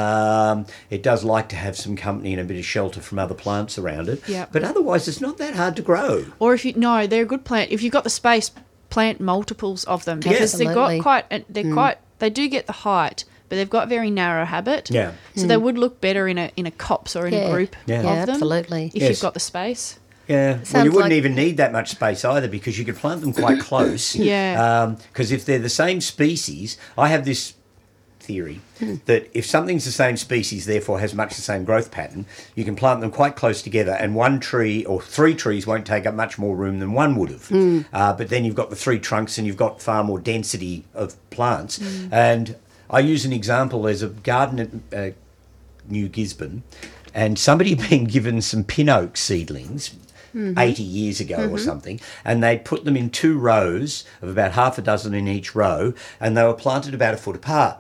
it does like to have some company and a bit of shelter from other plants around it. Yep. But otherwise, it's not that hard to grow. Or they're a good plant. If you've got the space, plant multiples of them because they've got Absolutely. they do get the height, but they've got very narrow habit. Yeah. So they would look better in a copse or in a group Yeah. of Yeah, them. absolutely. If Yes. you've got the space. Yeah, well, you Sounds wouldn't like- even need that much space either because you could plant them quite close. Yeah. Because if they're the same species, I have this theory that if something's the same species, therefore has much the same growth pattern, you can plant them quite close together and one tree or three trees won't take up much more room than one would have. But then you've got the three trunks and you've got far more density of plants. And I use an example. There's a garden at New Gisborne and somebody had been given some pin oak seedlings 80 years ago or something, and they'd put them in 2 rows of about half a dozen in each row, and they were planted about a foot apart.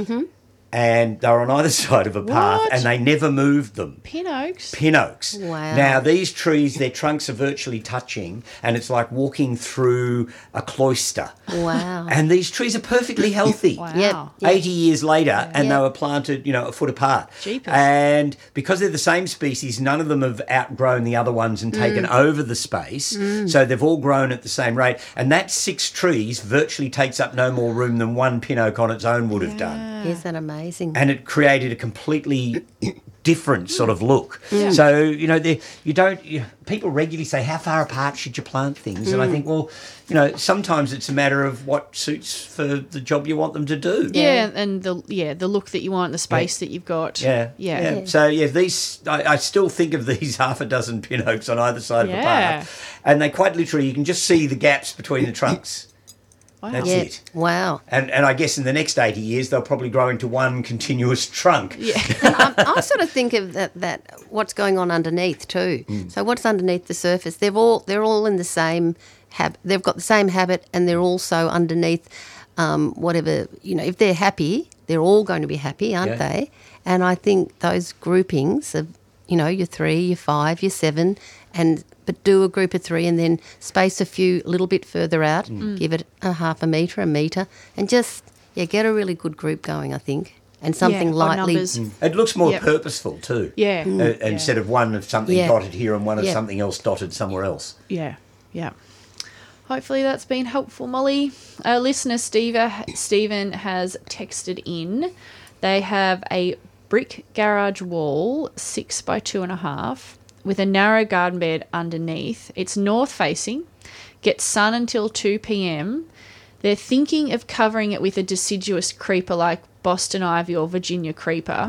And they were on either side of a path, What? and they never moved them. Pin oaks. Pin oaks. Wow. Now, these trees, their trunks are virtually touching, and it's like walking through a cloister. Wow. And these trees are perfectly healthy. Wow. Yep. 80 years later, and Yeah. they were planted, a foot apart. Jeepers. And because they're the same species, none of them have outgrown the other ones and taken over the space. So they've all grown at the same rate. And that 6 trees virtually takes up no more room than one pin oak on its own would have done. Isn't that amazing? And it created a completely different sort of look. So, you know, people regularly say, how far apart should you plant things? And I think, well, you know, sometimes it's a matter of what suits for the job you want them to do. Yeah, and the look that you want, the space that you've got. Yeah. So, these, I still think of these half a dozen pin oaks on either side of the path. And they quite literally, you can just see the gaps between the trunks. Wow. That's it. Wow. And I guess in the next 80 years, they'll probably grow into one continuous trunk. Yeah. And I sort of think of that what's going on underneath too. So what's underneath the surface? They're all in the same habit. They've got the same habit, and they're also underneath whatever, you know, if they're happy, they're all going to be happy, aren't they? And I think those groupings of, you know, your 3, your 5, your 7, but do a group of 3 and then space a few a little bit further out, give it a half a metre, and just, get a really good group going, I think. And something lightly... It looks more purposeful too. Yeah. Instead of one of something dotted here and one of something else dotted somewhere else. Yeah. Hopefully that's been helpful, Molly. Our listener, Stephen, has texted in. They have a brick garage wall, 6 by 2.5, with a narrow garden bed underneath. It's north facing, gets sun until 2 p.m. They're thinking of covering it with a deciduous creeper like Boston ivy or Virginia creeper.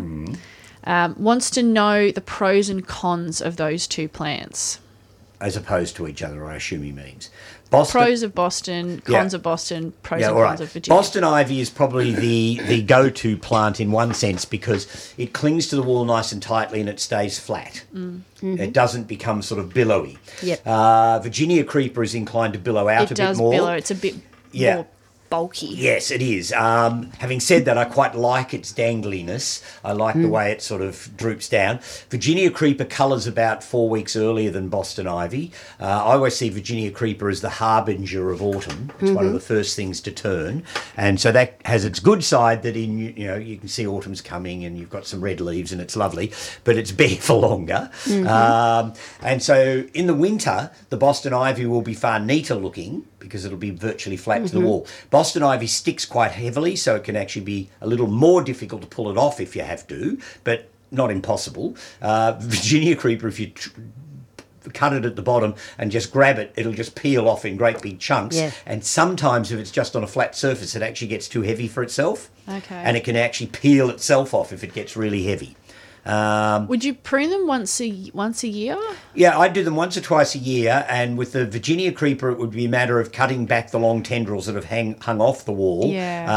Wants to know the pros and cons of those two plants. As opposed to each other, I assume he means. Pros of Boston, cons of Boston, pros and cons of Virginia. Boston ivy is probably the go-to plant in one sense because it clings to the wall nice and tightly and it stays flat. It doesn't become sort of billowy. Virginia creeper is inclined to billow out a bit more. It does billow. It's a bit more bulky. Yes, it is. Having said that, I quite like its dangliness. I like the way it sort of droops down. Virginia creeper colours about 4 weeks earlier than Boston ivy. I always see Virginia creeper as the harbinger of autumn. It's one of the first things to turn. And so that has its good side that you can see autumn's coming and you've got some red leaves and it's lovely, but it's bare for longer. And so in the winter, the Boston ivy will be far neater looking because it'll be virtually flat to the wall. Boston ivy sticks quite heavily, so it can actually be a little more difficult to pull it off if you have to, but not impossible. Virginia creeper, if you cut it at the bottom and just grab it, it'll just peel off in great big chunks. And sometimes if it's just on a flat surface, it actually gets too heavy for itself. And it can actually peel itself off if it gets really heavy. Would you prune them once a year? Yeah, I'd do them once or twice a year, and with the Virginia creeper, it would be a matter of cutting back the long tendrils that have hung off the wall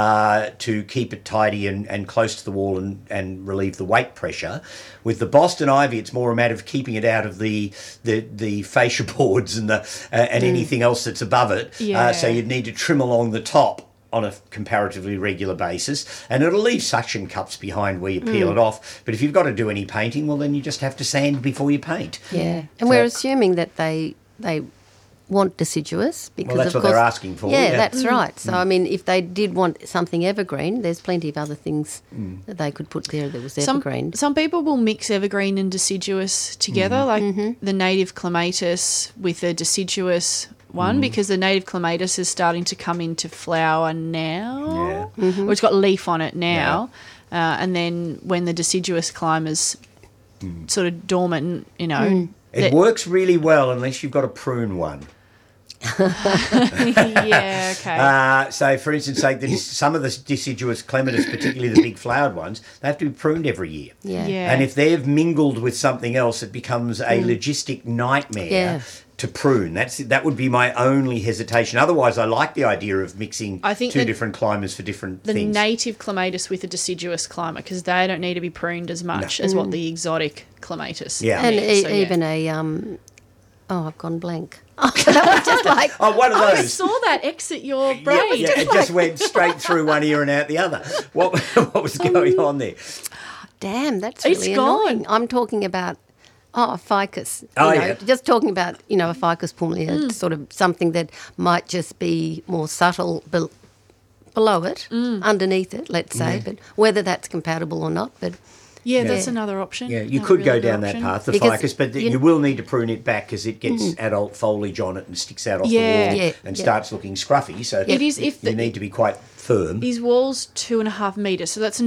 to keep it tidy and close to the wall and relieve the weight pressure. With the Boston ivy, it's more a matter of keeping it out of the fascia boards and anything else that's above it. So you'd need to trim along the top on a comparatively regular basis, and it'll leave suction cups behind where you peel it off. But if you've got to do any painting, well, then you just have to sand before you paint. And we're assuming that they want deciduous because that's of what course, they're asking for. That's right. So I mean, if they did want something evergreen, there's plenty of other things that they could put there that was evergreen. Some people will mix evergreen and deciduous together, like the native clematis with the deciduous one, because the native clematis is starting to come into flower now. Or it's got leaf on it now. And then when the deciduous climbers sort of dormant, It works really well unless you've got to prune one. So, for instance, some of the deciduous clematis, particularly the big flowered ones, they have to be pruned every year. And if they've mingled with something else, it becomes a logistic nightmare to prune. That would be my only hesitation. Otherwise, I like the idea of mixing two different climbers for different things. The native clematis with a deciduous climber, because they don't need to be pruned as much as what the exotic clematis needs. And even I've gone blank. That was just like... one of those. I saw that exit your brain. It just went straight through one ear and out the other. What was going on there? Damn, that's really annoying. I'm talking about... ficus. Just talking about, a ficus pumila, sort of something that might just be more subtle below it, underneath it, let's say, but whether that's compatible or not. But that's another option. Yeah, you could go down that path, the ficus, but you will need to prune it back because it gets adult foliage on it and sticks out off the wall and starts looking scruffy. So it is you need to be quite firm. His wall's 2.5 metres, so that's not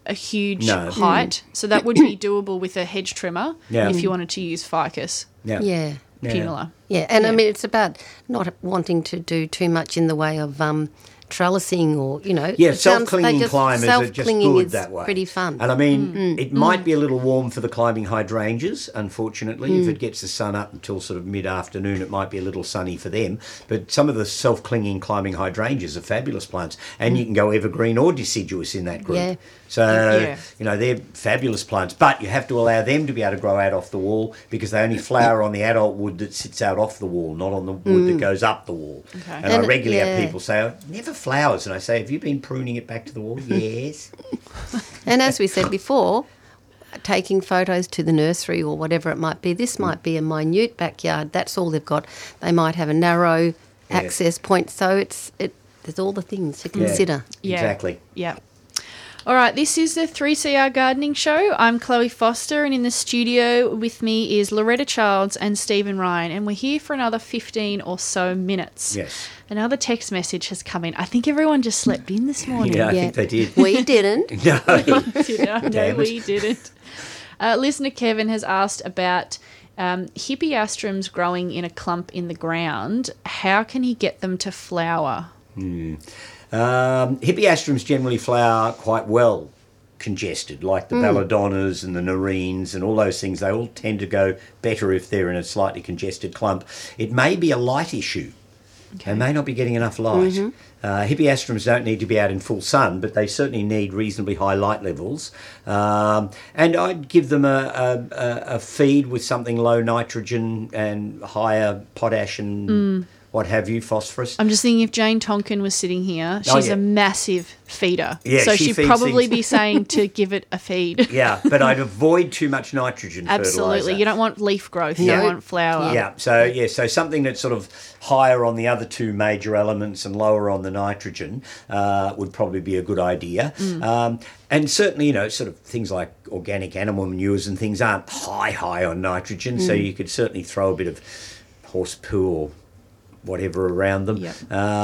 a huge No. height, so that would be doable with a hedge trimmer Yeah. if you wanted to use ficus Yeah. Yeah. punula. Yeah, and I Yeah. mean, it's about not wanting to do too much in the way of trellising or, you know. Yeah, it sounds- self-clinging they just- climbers are just self-clinging good is that way. pretty fun. And I mean, it might be a little warm for the climbing hydrangeas, unfortunately. If it gets the sun up until sort of mid-afternoon, it might be a little sunny for them. But some of the self-clinging climbing hydrangeas are fabulous plants. And you can go evergreen or deciduous in that group. Yeah. So, Yeah. you know, they're fabulous plants. But you have to allow them to be able to grow out off the wall because they only flower on the adult wood that sits out off the wall, not on the wood that goes up the wall. Okay. And I And regularly have yeah. people say, "Oh, it never flowers." And I say, "Have you been pruning it back to the wall?" Yes. And as we said before, taking photos to the nursery or whatever it might be, this might be a minute backyard. That's all they've got. They might have a narrow access point. So there's all the things to consider. Yeah. Exactly. Yeah. All right, this is the 3CR Gardening Show. I'm Chloe Foster, and in the studio with me is Loretta Childs and Stephen Ryan, and we're here for another 15 or so minutes. Yes. Another text message has come in. I think everyone just slept in this morning. Yeah, I think they did. We didn't. No. No, Damn it. we didn't. Listener Kevin has asked about hippeastrums growing in a clump in the ground. How can he get them to flower? Hippeastrums generally flower quite well congested, like the belladonnas and the nerines and all those things. They all tend to go better if they're in a slightly congested clump. It may be a light issue. They may not be getting enough light. Hippeastrums don't need to be out in full sun, but they certainly need reasonably high light levels. And I'd give them a feed with something low nitrogen and higher potash and what have you, phosphorus. I'm just thinking if Jane Tonkin was sitting here, she's yeah. a massive feeder. Yeah, so she she'd feeds probably things. be saying to give it a feed. Yeah, but I'd avoid too much nitrogen Absolutely. fertiliser. You don't want leaf growth. No. You want flower. Yeah, so something that's sort of higher on the other two major elements and lower on the nitrogen would probably be a good idea. And certainly, you know, sort of things like organic animal manures and things aren't high on nitrogen, so you could certainly throw a bit of horse poo or whatever around them. Yep.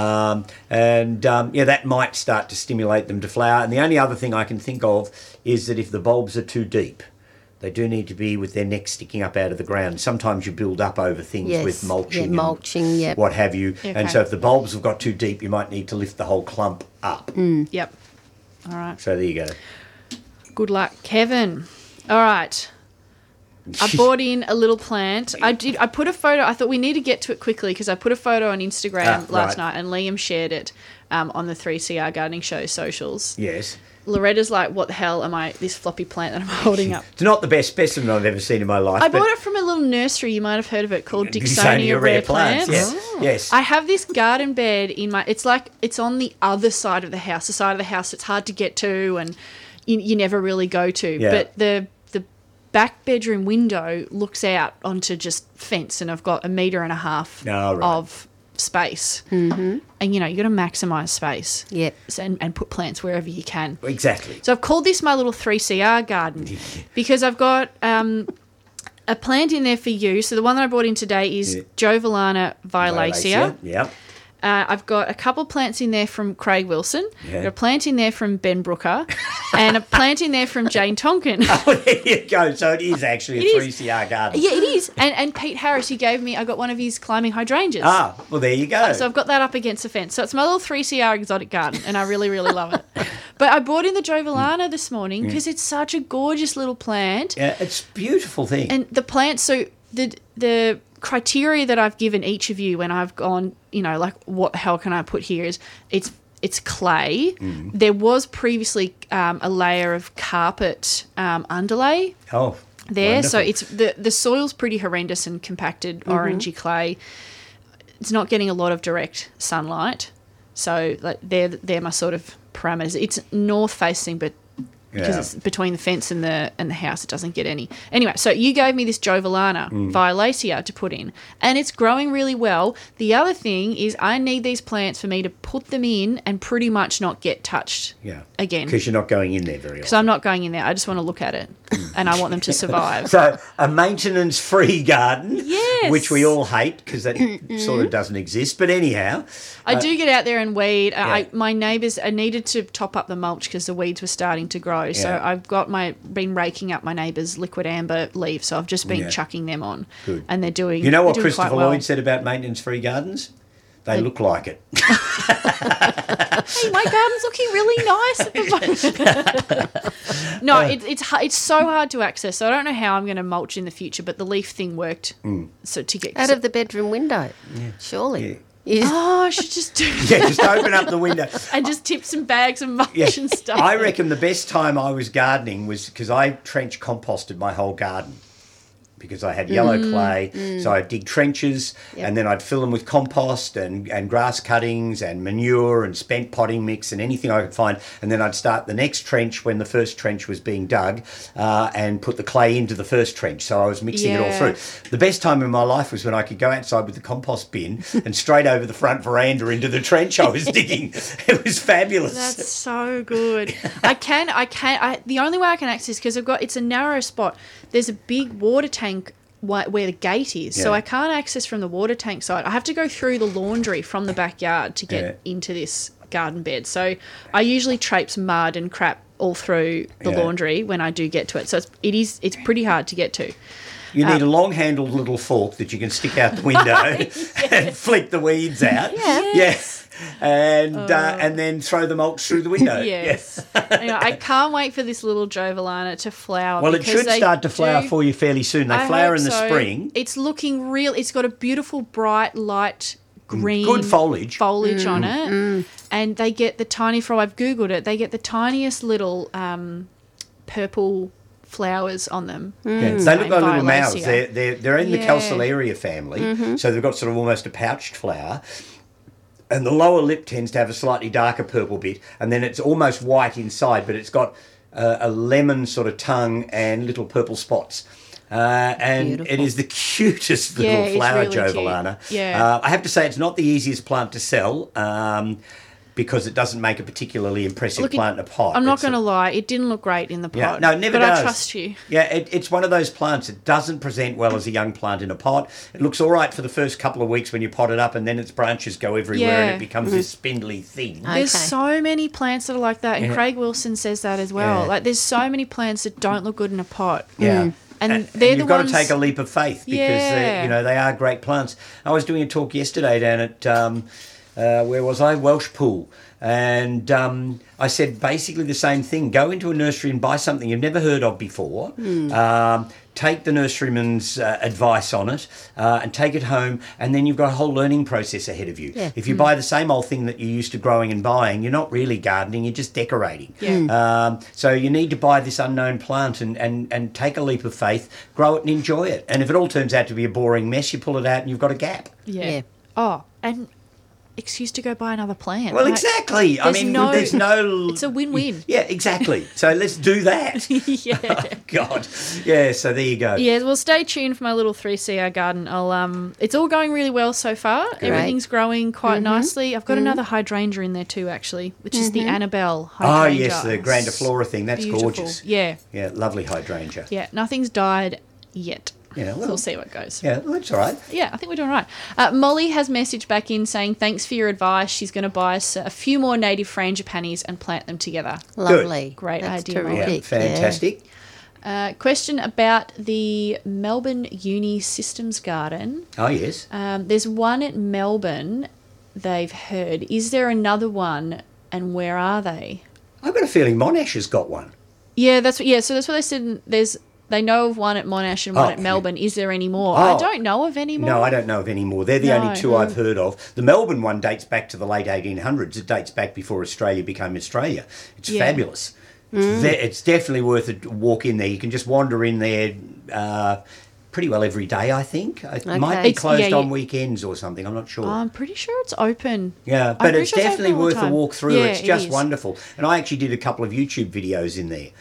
That might start to stimulate them to flower. And the only other thing I can think of is that if the bulbs are too deep, they do need to be with their necks sticking up out of the ground. Sometimes you build up over things Yes. with mulching, Yeah, mulching, and what have you. Okay. And so if the bulbs have got too deep, you might need to lift the whole clump up. Yep. All right. So there you go. Good luck, Kevin. All right. I bought in a little plant. I put a photo. I thought we need to get to it quickly because I put a photo on Instagram last right. night and Liam shared it on the 3CR Gardening Show socials. Yes. Loretta's like, what the hell am I, this floppy plant that I'm holding up? It's not the best specimen I've ever seen in my life. I but bought it from a little nursery. You might have heard of it called Dicksonia Dicksonia Rare Plants. Yes. Yes. I have this garden bed in my. It's like it's on the other side of the house, the side of the house it's hard to get to, and you never really go to. Yeah. But the back bedroom window looks out onto just fence, and I've got 1.5 meters Oh, right. of space. Mm-hmm. And you got to maximise space. Yep. And put plants wherever you can. Exactly. So I've called this my little 3CR garden because I've got a plant in there for you. So the one that I brought in today is Jovelana violacea. Yeah. I've got a couple plants in there from Craig Wilson. Yeah. Got a plant in there from Ben Brooker and a plant in there from Jane Tonkin. Oh, there you go. So it is actually a It is. 3CR garden. Yeah, it is. And Pete Harris, he gave me, I got one of his climbing hydrangeas. Ah, well, there you go. So I've got that up against the fence. So it's my little 3CR exotic garden, and I really, really love it. But I brought in the Jovelana this morning because it's such a gorgeous little plant. Yeah, it's a beautiful thing. And the plant, so the criteria that I've given each of you when I've gone, like what the hell can I put here is it's clay. There was previously a layer of carpet underlay Oh, there. wonderful. So it's the soil's pretty horrendous and compacted orangey clay. It's not getting a lot of direct sunlight. So like they're my sort of parameters. It's north facing, but because it's between the fence and the house, it doesn't get any. Anyway, so you gave me this Jovelana violacea to put in, and it's growing really well. The other thing is I need these plants for me to put them in and pretty much not get touched again. Because you're not going in there very often. So I'm not going in there. I just want to look at it, and I want them to survive. So a maintenance-free garden which we all hate because that sort of doesn't exist. But anyhow, I do get out there and weed. Yeah. My neighbours, I needed to top up the mulch because the weeds were starting to grow. So Yeah. I've been raking up my neighbours' liquid amber leaves. So I've just been chucking them on. Good. And they're doing. you know what they're doing Christopher quite well. Lloyd said about maintenance-free gardens? They look like it. Hey, my garden's looking really nice at the moment. No, it's so hard to access. So I don't know how I'm going to mulch in the future, but the leaf thing worked. So to get Out of the bedroom window, surely. Yeah. You just- I should just do Yeah, just open up the window. and just tip some bags of mulch Yeah. and stuff. I reckon the best time I was gardening was because I trench composted my whole garden. Because I had yellow clay, so I'd dig trenches and then I'd fill them with compost and grass cuttings and manure and spent potting mix and anything I could find. And then I'd start the next trench when the first trench was being dug and put the clay into the first trench. So I was mixing it all Yeah. through. The best time in my life was when I could go outside with the compost bin and straight over the front veranda into the trench I was digging. It was fabulous. That's so good. The only way I can access, because it's a narrow spot. There's a big water tank where the gate is. So Yeah. I can't access from the water tank side. I have to go through the laundry from the backyard to get into this garden bed. So I usually traipse mud and crap all through the Yeah. laundry when I do get to it. So it's pretty hard to get to. You need a long-handled little fork that you can stick out the window and flick the weeds out. Yes. And then throw the mulch through the window. Yes. Anyway, I can't wait for this little Jovelana to flower. Well, it because should they start to flower do- for you fairly soon. They I flower hope in the so. spring. It's looking real. It's got a beautiful, bright, light green. Good foliage. on it. And they get the tiny, I've Googled it, they get the tiniest little purple flowers on them. Yeah, they look like little Violacea. mouths. They're in the Yeah. Calceolaria family, so they've got sort of almost a pouched flower. And the lower lip tends to have a slightly darker purple bit, and then it's almost white inside, but it's got a lemon sort of tongue and little purple spots. And Beautiful. it is the cutest Yeah, little it's flower, really cute. Jovelana. Yeah. I have to say it's not the easiest plant to sell because it doesn't make a particularly impressive Look, plant in a pot. I'm not It's going to lie, it didn't look great in the pot. Yeah, no, it never but does. I trust you. Yeah, it's one of those plants that doesn't present well as a young plant in a pot. It looks all right for the first couple of weeks when you pot it up, and then its branches go everywhere and Yeah. it becomes this spindly thing. There's Okay. so many plants that are like that, and Craig Wilson says that as well. Yeah. Like, there's so many plants that don't look good in a pot. Yeah. And they're you've the got ones- to take a leap of faith because Yeah. they are great plants. I was doing a talk yesterday down at where was I? Welsh Pool. And I said basically the same thing. Go into a nursery and buy something you've never heard of before. Take the nurseryman's advice on it and take it home, and then you've got a whole learning process ahead of you. Yeah. If you buy the same old thing that you're used to growing and buying, you're not really gardening, you're just decorating. Yeah. So you need to buy this unknown plant and take a leap of faith, grow it and enjoy it. And if it all turns out to be a boring mess, you pull it out and you've got a gap. Yeah. Oh, and excuse to go buy another plant. Well, Like, exactly. I there's mean, no- there's no... It's a win-win. Yeah, exactly. So let's do that. Yeah. God. Yeah, so there you go. Yeah, well, stay tuned for my little 3CR garden. It's all going really well so far. Everything's growing quite nicely. I've got another hydrangea in there too, actually, which is the Annabelle Oh, hydrangea. yes, the grandiflora thing. That's Beautiful. gorgeous. Yeah, Yeah, lovely hydrangea. yeah. Nothing's died yet. Yeah, So well, we'll see what goes. yeah, well, that's all right. Yeah, I think we're doing all right. Molly has messaged back in saying thanks for your advice. She's going to buy us a few more native frangipanis and plant them together. Lovely. Great That's idea, Molly. Yeah, terrific. fantastic. Question about the Melbourne Uni Systems Garden. Oh, yes. There's one at Melbourne, they've heard. Is there another one, and where are they? I've got a feeling Monash has got one. Yeah, so that's what they said. They know of one at Monash and one Oh, at Melbourne. Is there any more? Oh. I don't know of any more. No, I don't know of any more. They're the No. only two I've heard of. The Melbourne one dates back to the late 1800s. It dates back before Australia became Australia. It's Yeah. fabulous. It's definitely worth a walk in there. You can just wander in there pretty well every day, I think. It might be It's- closed yeah, on yeah. weekends or something. I'm not sure. I'm pretty sure it's open. Yeah, I'm but pretty it's sure it's definitely open all the worth a time. walk through. Yeah, It's it just is. wonderful. And I actually did a couple of YouTube videos in there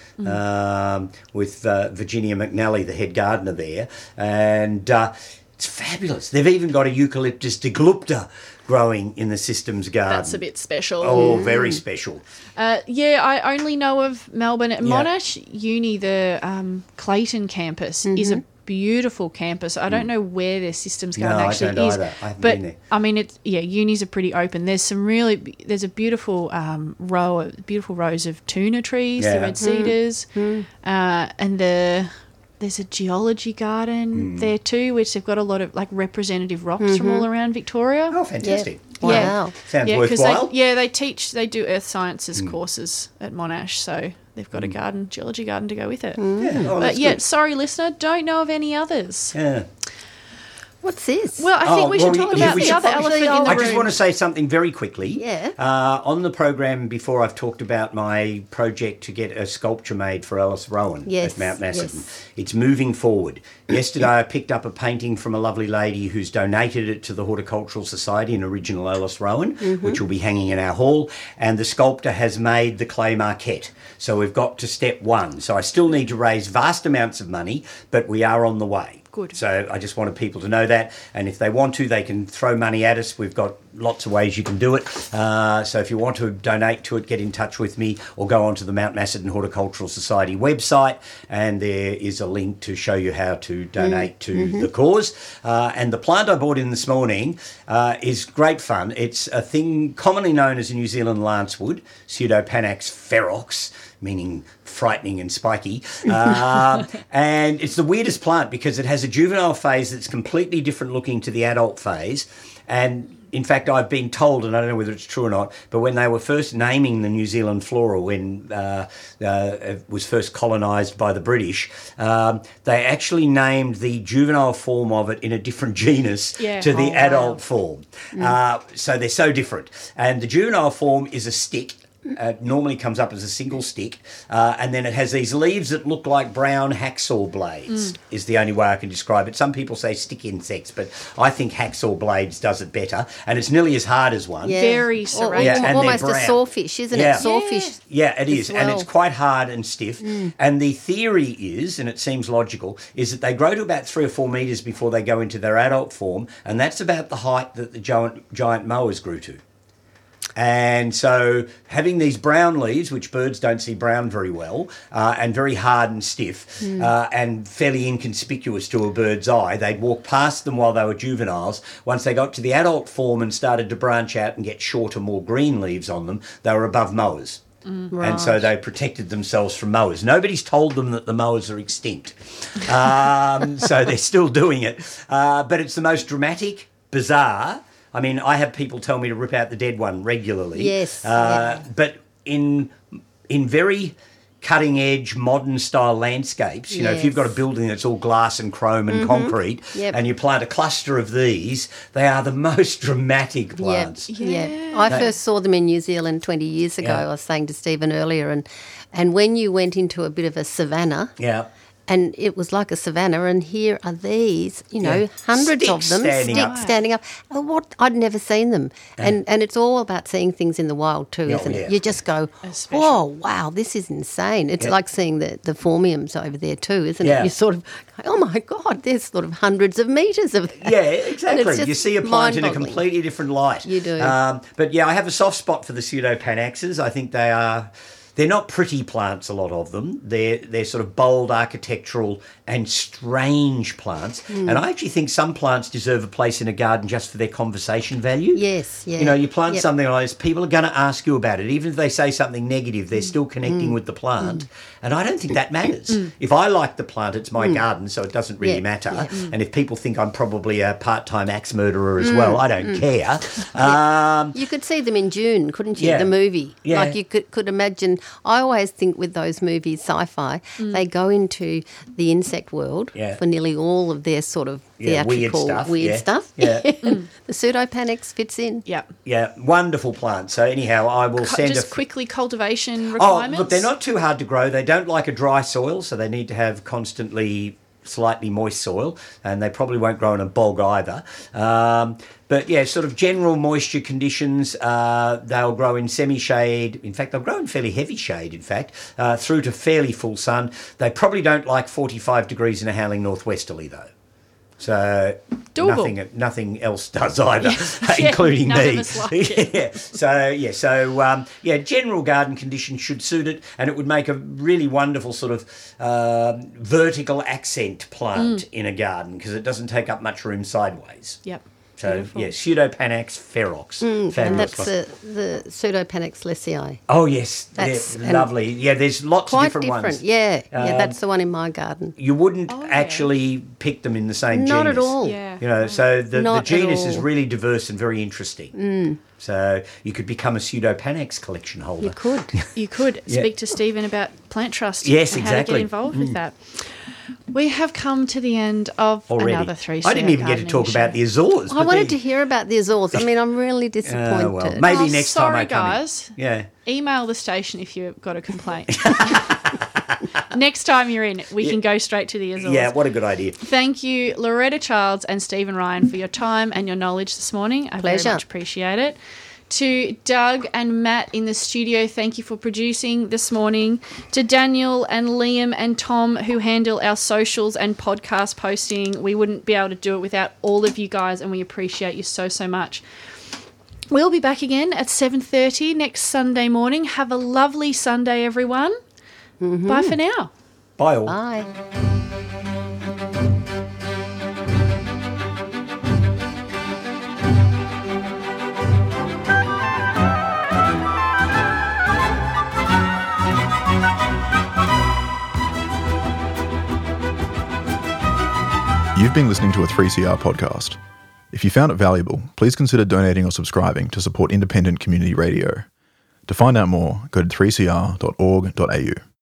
with Virginia McNally, the head gardener there. And it's fabulous. They've even got a Eucalyptus deglupta growing in the Systems Garden. That's a bit special. Oh, very special. Yeah, I only know of Melbourne. At Yeah. Monash Uni, the Clayton campus is a beautiful campus. I don't know where their systems garden No, I actually don't is. either. I haven't but been there. I mean, unis are pretty open. There's a beautiful beautiful rows of tuna trees, the Yeah. red cedars, and there's a geology garden there too, which they've got a lot of like representative rocks from all around Victoria. Oh, fantastic. Wow. Sounds Yeah, because worthwhile. they do earth sciences courses at Monash, so they've got a geology garden to go with it. Yeah. Oh, But that's yeah, good. sorry, listener, don't know of any others. Yeah. What's this? Well, I think we should talk about we the should other probably- elephant in the I room. just want to say something very quickly. Yeah. On the program before, I've talked about my project to get a sculpture made for Alice Rowan Yes, at Mount Macedon. yes. It's moving forward. Yesterday, I picked up a painting from a lovely lady who's donated it to the Horticultural Society, an original Alice Rowan, which will be hanging in our hall. And the sculptor has made the clay marquette. So we've got to step one. So I still need to raise vast amounts of money, but we are on the way. Good. So I just wanted people to know that. And if they want to, they can throw money at us. We've got lots of ways you can do it. So if you want to donate to it, get in touch with me or go onto the Mount Macedon Horticultural Society website. And there is a link to show you how to donate to the cause. And the plant I bought in this morning is great fun. It's a thing commonly known as a New Zealand lancewood, Pseudopanax ferox, meaning frightening and spiky. And it's the weirdest plant because it has a juvenile phase that's completely different looking to the adult phase. And in fact, I've been told, and I don't know whether it's true or not, but when they were first naming the New Zealand flora, when it was first colonised by the British, they actually named the juvenile form of it in a different genus to the adult form. So they're so different. And the juvenile form is a stick. Normally comes up as a single stick, and then it has these leaves that look like brown hacksaw blades, is the only way I can describe it. Some people say stick insects, but I think hacksaw blades does it better, and it's nearly as hard as one. Yeah. Very Or- serrated. Yeah, and they're almost a brown. sawfish, isn't Yeah. it? Sawfish. Yeah, it is, and well. it's quite hard and stiff. And the theory is, and it seems logical, is that they grow to about 3 or 4 metres before they go into their adult form, and that's about the height that the giant mowers grew to. And so having these brown leaves, which birds don't see brown very well, and very hard and stiff, and fairly inconspicuous to a bird's eye, they'd walk past them while they were juveniles. Once they got to the adult form and started to branch out and get shorter, more green leaves on them, they were above mowers. And so they protected themselves from mowers. Nobody's told them that the mowers are extinct. So they're still doing it. But it's the most dramatic, bizarre. I mean, I have people tell me to rip out the dead one regularly. Yes, But in very cutting edge, modern style landscapes, you know, if you've got a building that's all glass and chrome and concrete, and you plant a cluster of these, they are the most dramatic plants. Yeah. I first saw them in New Zealand 20 years ago. Yeah. I was saying to Stephen earlier, and when you went into a bit of a savannah, Yeah. and it was like a savannah, and here are these, you know, Yeah. hundreds of Sticks them, standing up. standing up. What I'd never seen them, and it's all about seeing things in the wild too, Yeah, isn't yeah. it? You just go, Especially- whoa, wow, this is insane. It's like seeing the phormiums over there too, isn't Yeah. it? You sort of, oh my God, there's sort of hundreds of metres of that. Yeah, And it's exactly. just You see a plant in a mind-boggling. completely different light. You do. But yeah, I have a soft spot for the Pseudopanaxes. I think they're not pretty plants, a lot of them. They're sort of bold, architectural and strange plants. And I actually think some plants deserve a place in a garden just for their conversation value. Yes, yeah. You know, you plant Yep. something like this, people are going to ask you about it. Even if they say something negative, they're still connecting with the plant. And I don't think that matters. If I like the plant, it's my garden, so it doesn't really Yeah, matter. yeah. And if people think I'm probably a part-time axe murderer as well, I don't care. You could see them in June, couldn't you? Yeah. The movie. Yeah. Like you could imagine. I always think with those movies, sci-fi, they go into the insect world Yeah. for nearly all of their sort of Yeah, weird theatrical stuff, weird yeah. stuff. Yeah. The Pseudopanax fits in. Yep. Yeah, wonderful plant. So anyhow, I will send Just quickly, cultivation Oh, requirements. look, they're not too hard to grow. They don't like a dry soil, so they need to have constantly slightly moist soil, and they probably won't grow in a bog either. But yeah, sort of general moisture conditions, they'll grow in semi-shade. In fact, they'll grow in fairly heavy shade, in fact, through to fairly full sun. They probably don't like 45 degrees in a howling northwesterly, though. So Doable. nothing else does either, Yeah, including none me. of us like it. So general garden conditions should suit it, and it would make a really wonderful sort of vertical accent plant in a garden because it doesn't take up much room sideways. Yep. So, Beautiful. Pseudopanax ferox. And Fabulous. that's the Pseudopanax lessii. Oh, yes. That's- Yeah, lovely. Yeah, there's lots of Quite different ones. Yeah, that's the one in my garden. You wouldn't Oh, yeah. actually pick them in the same Not genus. at all. Yeah. You know, so the Not at genus is all. really diverse and very interesting. So you could become a Pseudopanax collection holder. You could. You could Yeah. speak to Stephen about Plant Trust. Yes, and how to exactly. get involved with that. We have come to the end of Already. another 3 I didn't even get to talk about the Azores. I wanted to hear about the Azores. I mean, I'm really disappointed. well, maybe next time I Sorry, come in. guys. Yeah. Email the station if you've got a complaint. Next time you're in, we can go straight to the Azores. Yeah, what a good idea. Thank you, Loretta Childs and Stephen Ryan, for your time and your knowledge this morning. I Pleasure. very much appreciate it. To Doug and Matt in the studio, thank you for producing this morning. To Daniel and Liam and Tom, who handle our socials and podcast posting. We wouldn't be able to do it without all of you guys, and we appreciate you so, so much. We'll be back again at 7:30 next Sunday morning. Have a lovely Sunday, everyone. Bye for now. Bye all. Bye. You've been listening to a 3CR podcast. If you found it valuable, please consider donating or subscribing to support independent community radio. To find out more, go to 3cr.org.au.